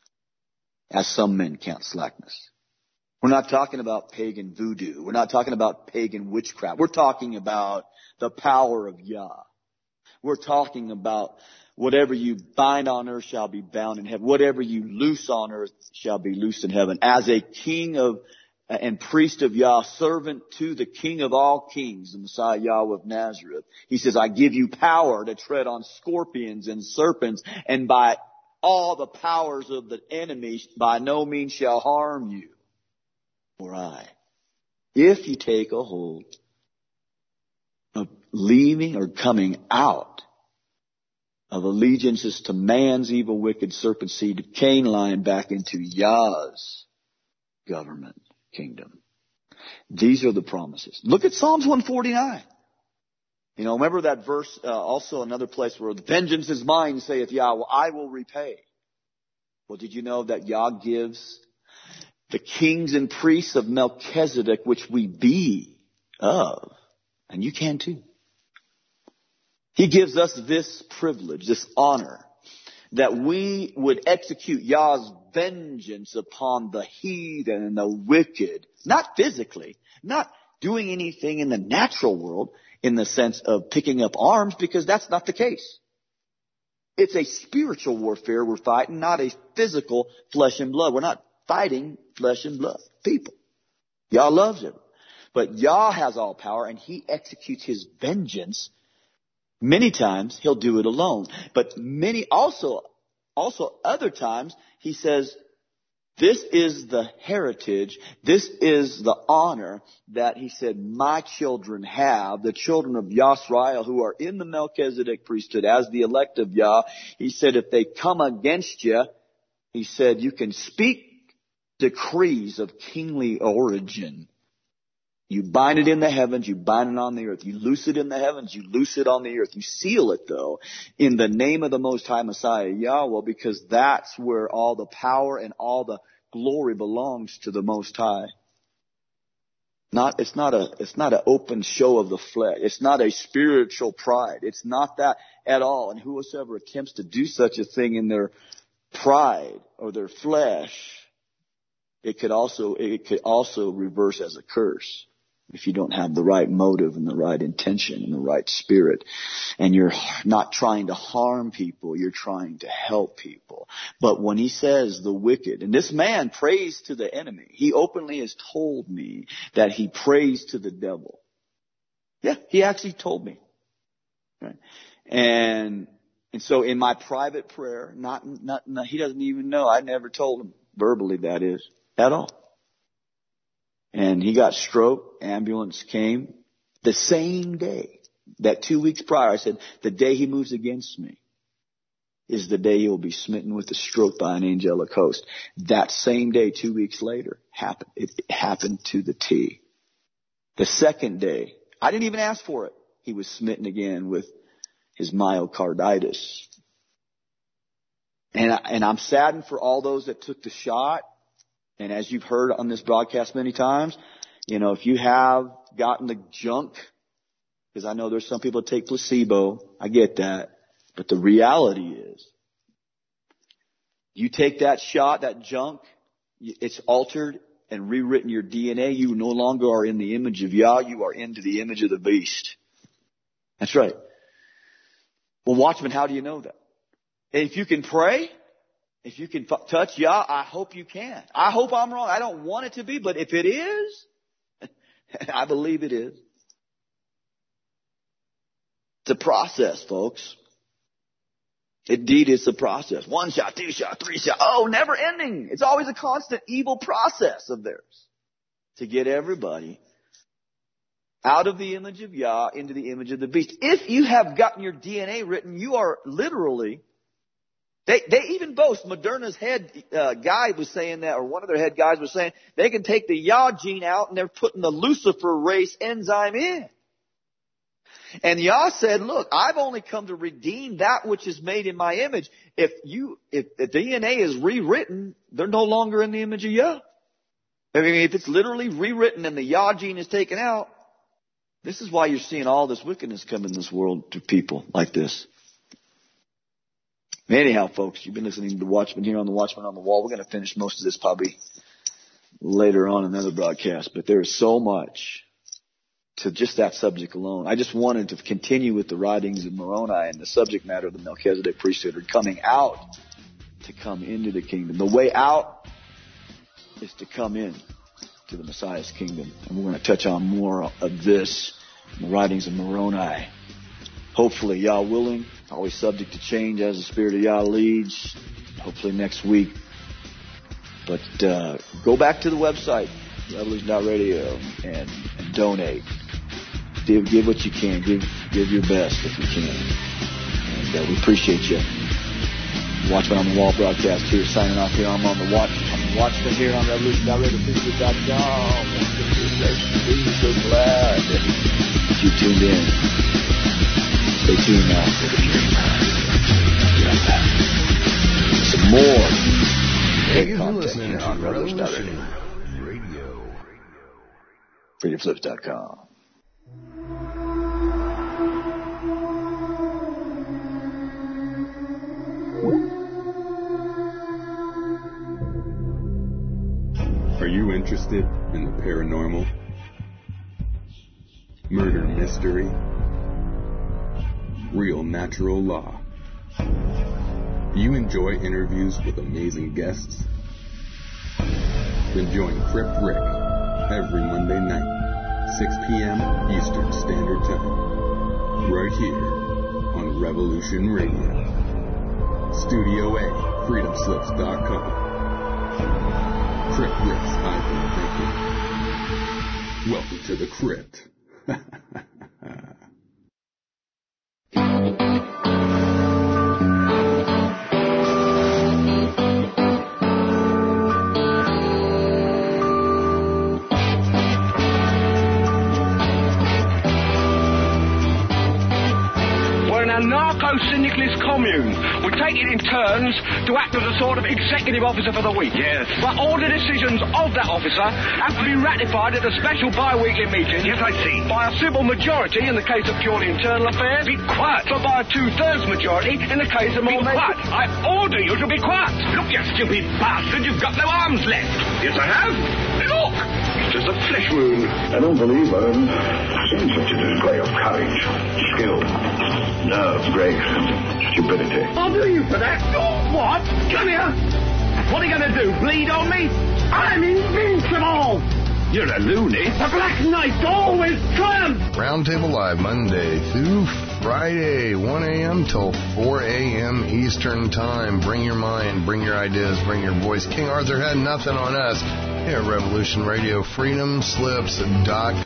as some men count slackness. We're not talking about pagan voodoo. We're not talking about pagan witchcraft. We're talking about the power of Yah. We're talking about whatever you bind on earth shall be bound in heaven. Whatever you loose on earth shall be loosed in heaven. As a king of and priest of Yah, servant to the King of all kings, the Messiah Yahweh of Nazareth, he says, I give you power to tread on scorpions and serpents, and by all the powers of the enemy by no means shall harm you or I. If you take a hold of leaving or coming out of allegiances to man's evil, wicked serpent seed of Cain, lying back into Yah's government, kingdom. These are the promises. Look at Psalms one forty-nine. You know, remember that verse, uh, also another place where vengeance is mine, saith Yahweh, I will repay. Well, did you know that Yah gives the kings and priests of Melchizedek, which we be of, and you can too. He gives us this privilege, this honor, that we would execute Yah's vengeance upon the heathen and the wicked. Not physically, not doing anything in the natural world in the sense of picking up arms, because that's not the case. It's a spiritual warfare we're fighting, not a physical flesh and blood. We're not fighting flesh and blood people. Yah loves him. But Yah has all power, and he executes his vengeance. Many times he'll do it alone. But many also, also other times he says, this is the heritage, this is the honor that he said my children have, the children of Yasrael who are in the Melchizedek priesthood as the elect of Yah. He said if they come against you, he said you can speak decrees of kingly origin. You bind it in the heavens, you bind it on the earth. You loose it in the heavens, you loose it on the earth. You seal it, though, in the name of the Most High Messiah, Yahweh, because that's where all the power and all the glory belongs to the Most High. Not, it's not a, it's not an open show of the flesh. It's not a spiritual pride. It's not that at all. And whosoever attempts to do such a thing in their pride or their flesh, it could also, it could also reverse as a curse. If you don't have the right motive and the right intention and the right spirit, and you're not trying to harm people, you're trying to help people. But when he says the wicked, and this man prays to the enemy, he openly has told me that he prays to the devil. Yeah, he actually told me. Right? And, and so in my private prayer, not, not, not, he doesn't even know. I never told him verbally, that is, at all. And he got stroke. Ambulance came the same day. That two weeks prior, I said, the day he moves against me is the day he will be smitten with a stroke by an angelic host. That same day, two weeks later, happened. It happened to the T. The second day, I didn't even ask for it. He was smitten again with his myocarditis. And, I, and I'm saddened for all those that took the shot. And as you've heard on this broadcast many times, you know, if you have gotten the junk, because I know there's some people that take placebo, I get that. But the reality is, you take that shot, that junk, it's altered and rewritten your D N A. You no longer are in the image of Yah, you are into the image of the beast. That's right. Well, Watchman, how do you know that? If you can pray, if you can f- touch Yah, I hope you can. I hope I'm wrong. I don't want it to be, but if it is, I believe it is. It's a process, folks. Indeed, it's a process. One shot, two shot, three shot. Oh, never ending. It's always a constant evil process of theirs to get everybody out of the image of Yah into the image of the beast. If you have gotten your D N A written, you are literally, they, they even boast, Moderna's head uh, guy was saying that, or one of their head guys was saying, they can take the Yah gene out and they're putting the Lucifer race enzyme in. And Yah said, look, I've only come to redeem that which is made in my image. If you, if the D N A is rewritten, they're no longer in the image of Yah. I mean, if it's literally rewritten and the Yah gene is taken out, this is why you're seeing all this wickedness come in this world to people like this. Anyhow, folks, you've been listening to the Watchman here on the Watchman on the Wall. We're going to finish most of this probably later on in another broadcast, but there is so much to just that subject alone. I just wanted to continue with the writings of Moroni and the subject matter of the Melchizedek priesthood are coming out to come into the kingdom. The way out is to come in to the Messiah's kingdom. And we're going to touch on more of this in the writings of Moroni. Hopefully, Yah willing, always subject to change as the Spirit of Yah leads. Hopefully next week. But uh, go back to the website, revolution dot radio, and, and donate. Give, give what you can. Give give your best if you can. And uh, we appreciate you. Watchman on the Wall broadcast here, signing off here. I'm on the watch. I'm the Watchman here on revolution dot radio dot com. We're so glad that you tuned in. Stay tuned now. Some more. Hey, you're listening to Revolution Radio. freedom slips dot com. Are you interested in the paranormal, murder mystery, real natural law? Do you enjoy interviews with amazing guests? Then join Crip Rick every Monday night, six p.m. Eastern Standard Time, right here on Revolution Radio. Studio A, freedom slips dot com. Crip Rick's High Thinking. Welcome to the Crypt. Narco-syndicalist commune. We take it in turns to act as a sort of executive officer for the week. Yes. But all the decisions of that officer have to be ratified at a special bi-weekly meeting. Yes, I see. By a simple majority in the case of purely internal affairs. Be quiet. But by a two-thirds majority in the case of more... Be quiet. I order you to be quiet. Look, you stupid bastard, you've got no arms left. Yes, I have. Look. It's just a flesh wound. I don't believe I've seen such a display of courage, skill, nerve, grace, and stupidity. I'll do you for that. Oh, what? Come here. What are you going to do, bleed on me? I'm invincible. You're a loony. The Black Knight always triumphs. Roundtable Live, Monday through Friday, one a.m. till four a.m. Eastern Time. Bring your mind, bring your ideas, bring your voice. King Arthur had nothing on us here at Revolution Radio, freedom slips dot com.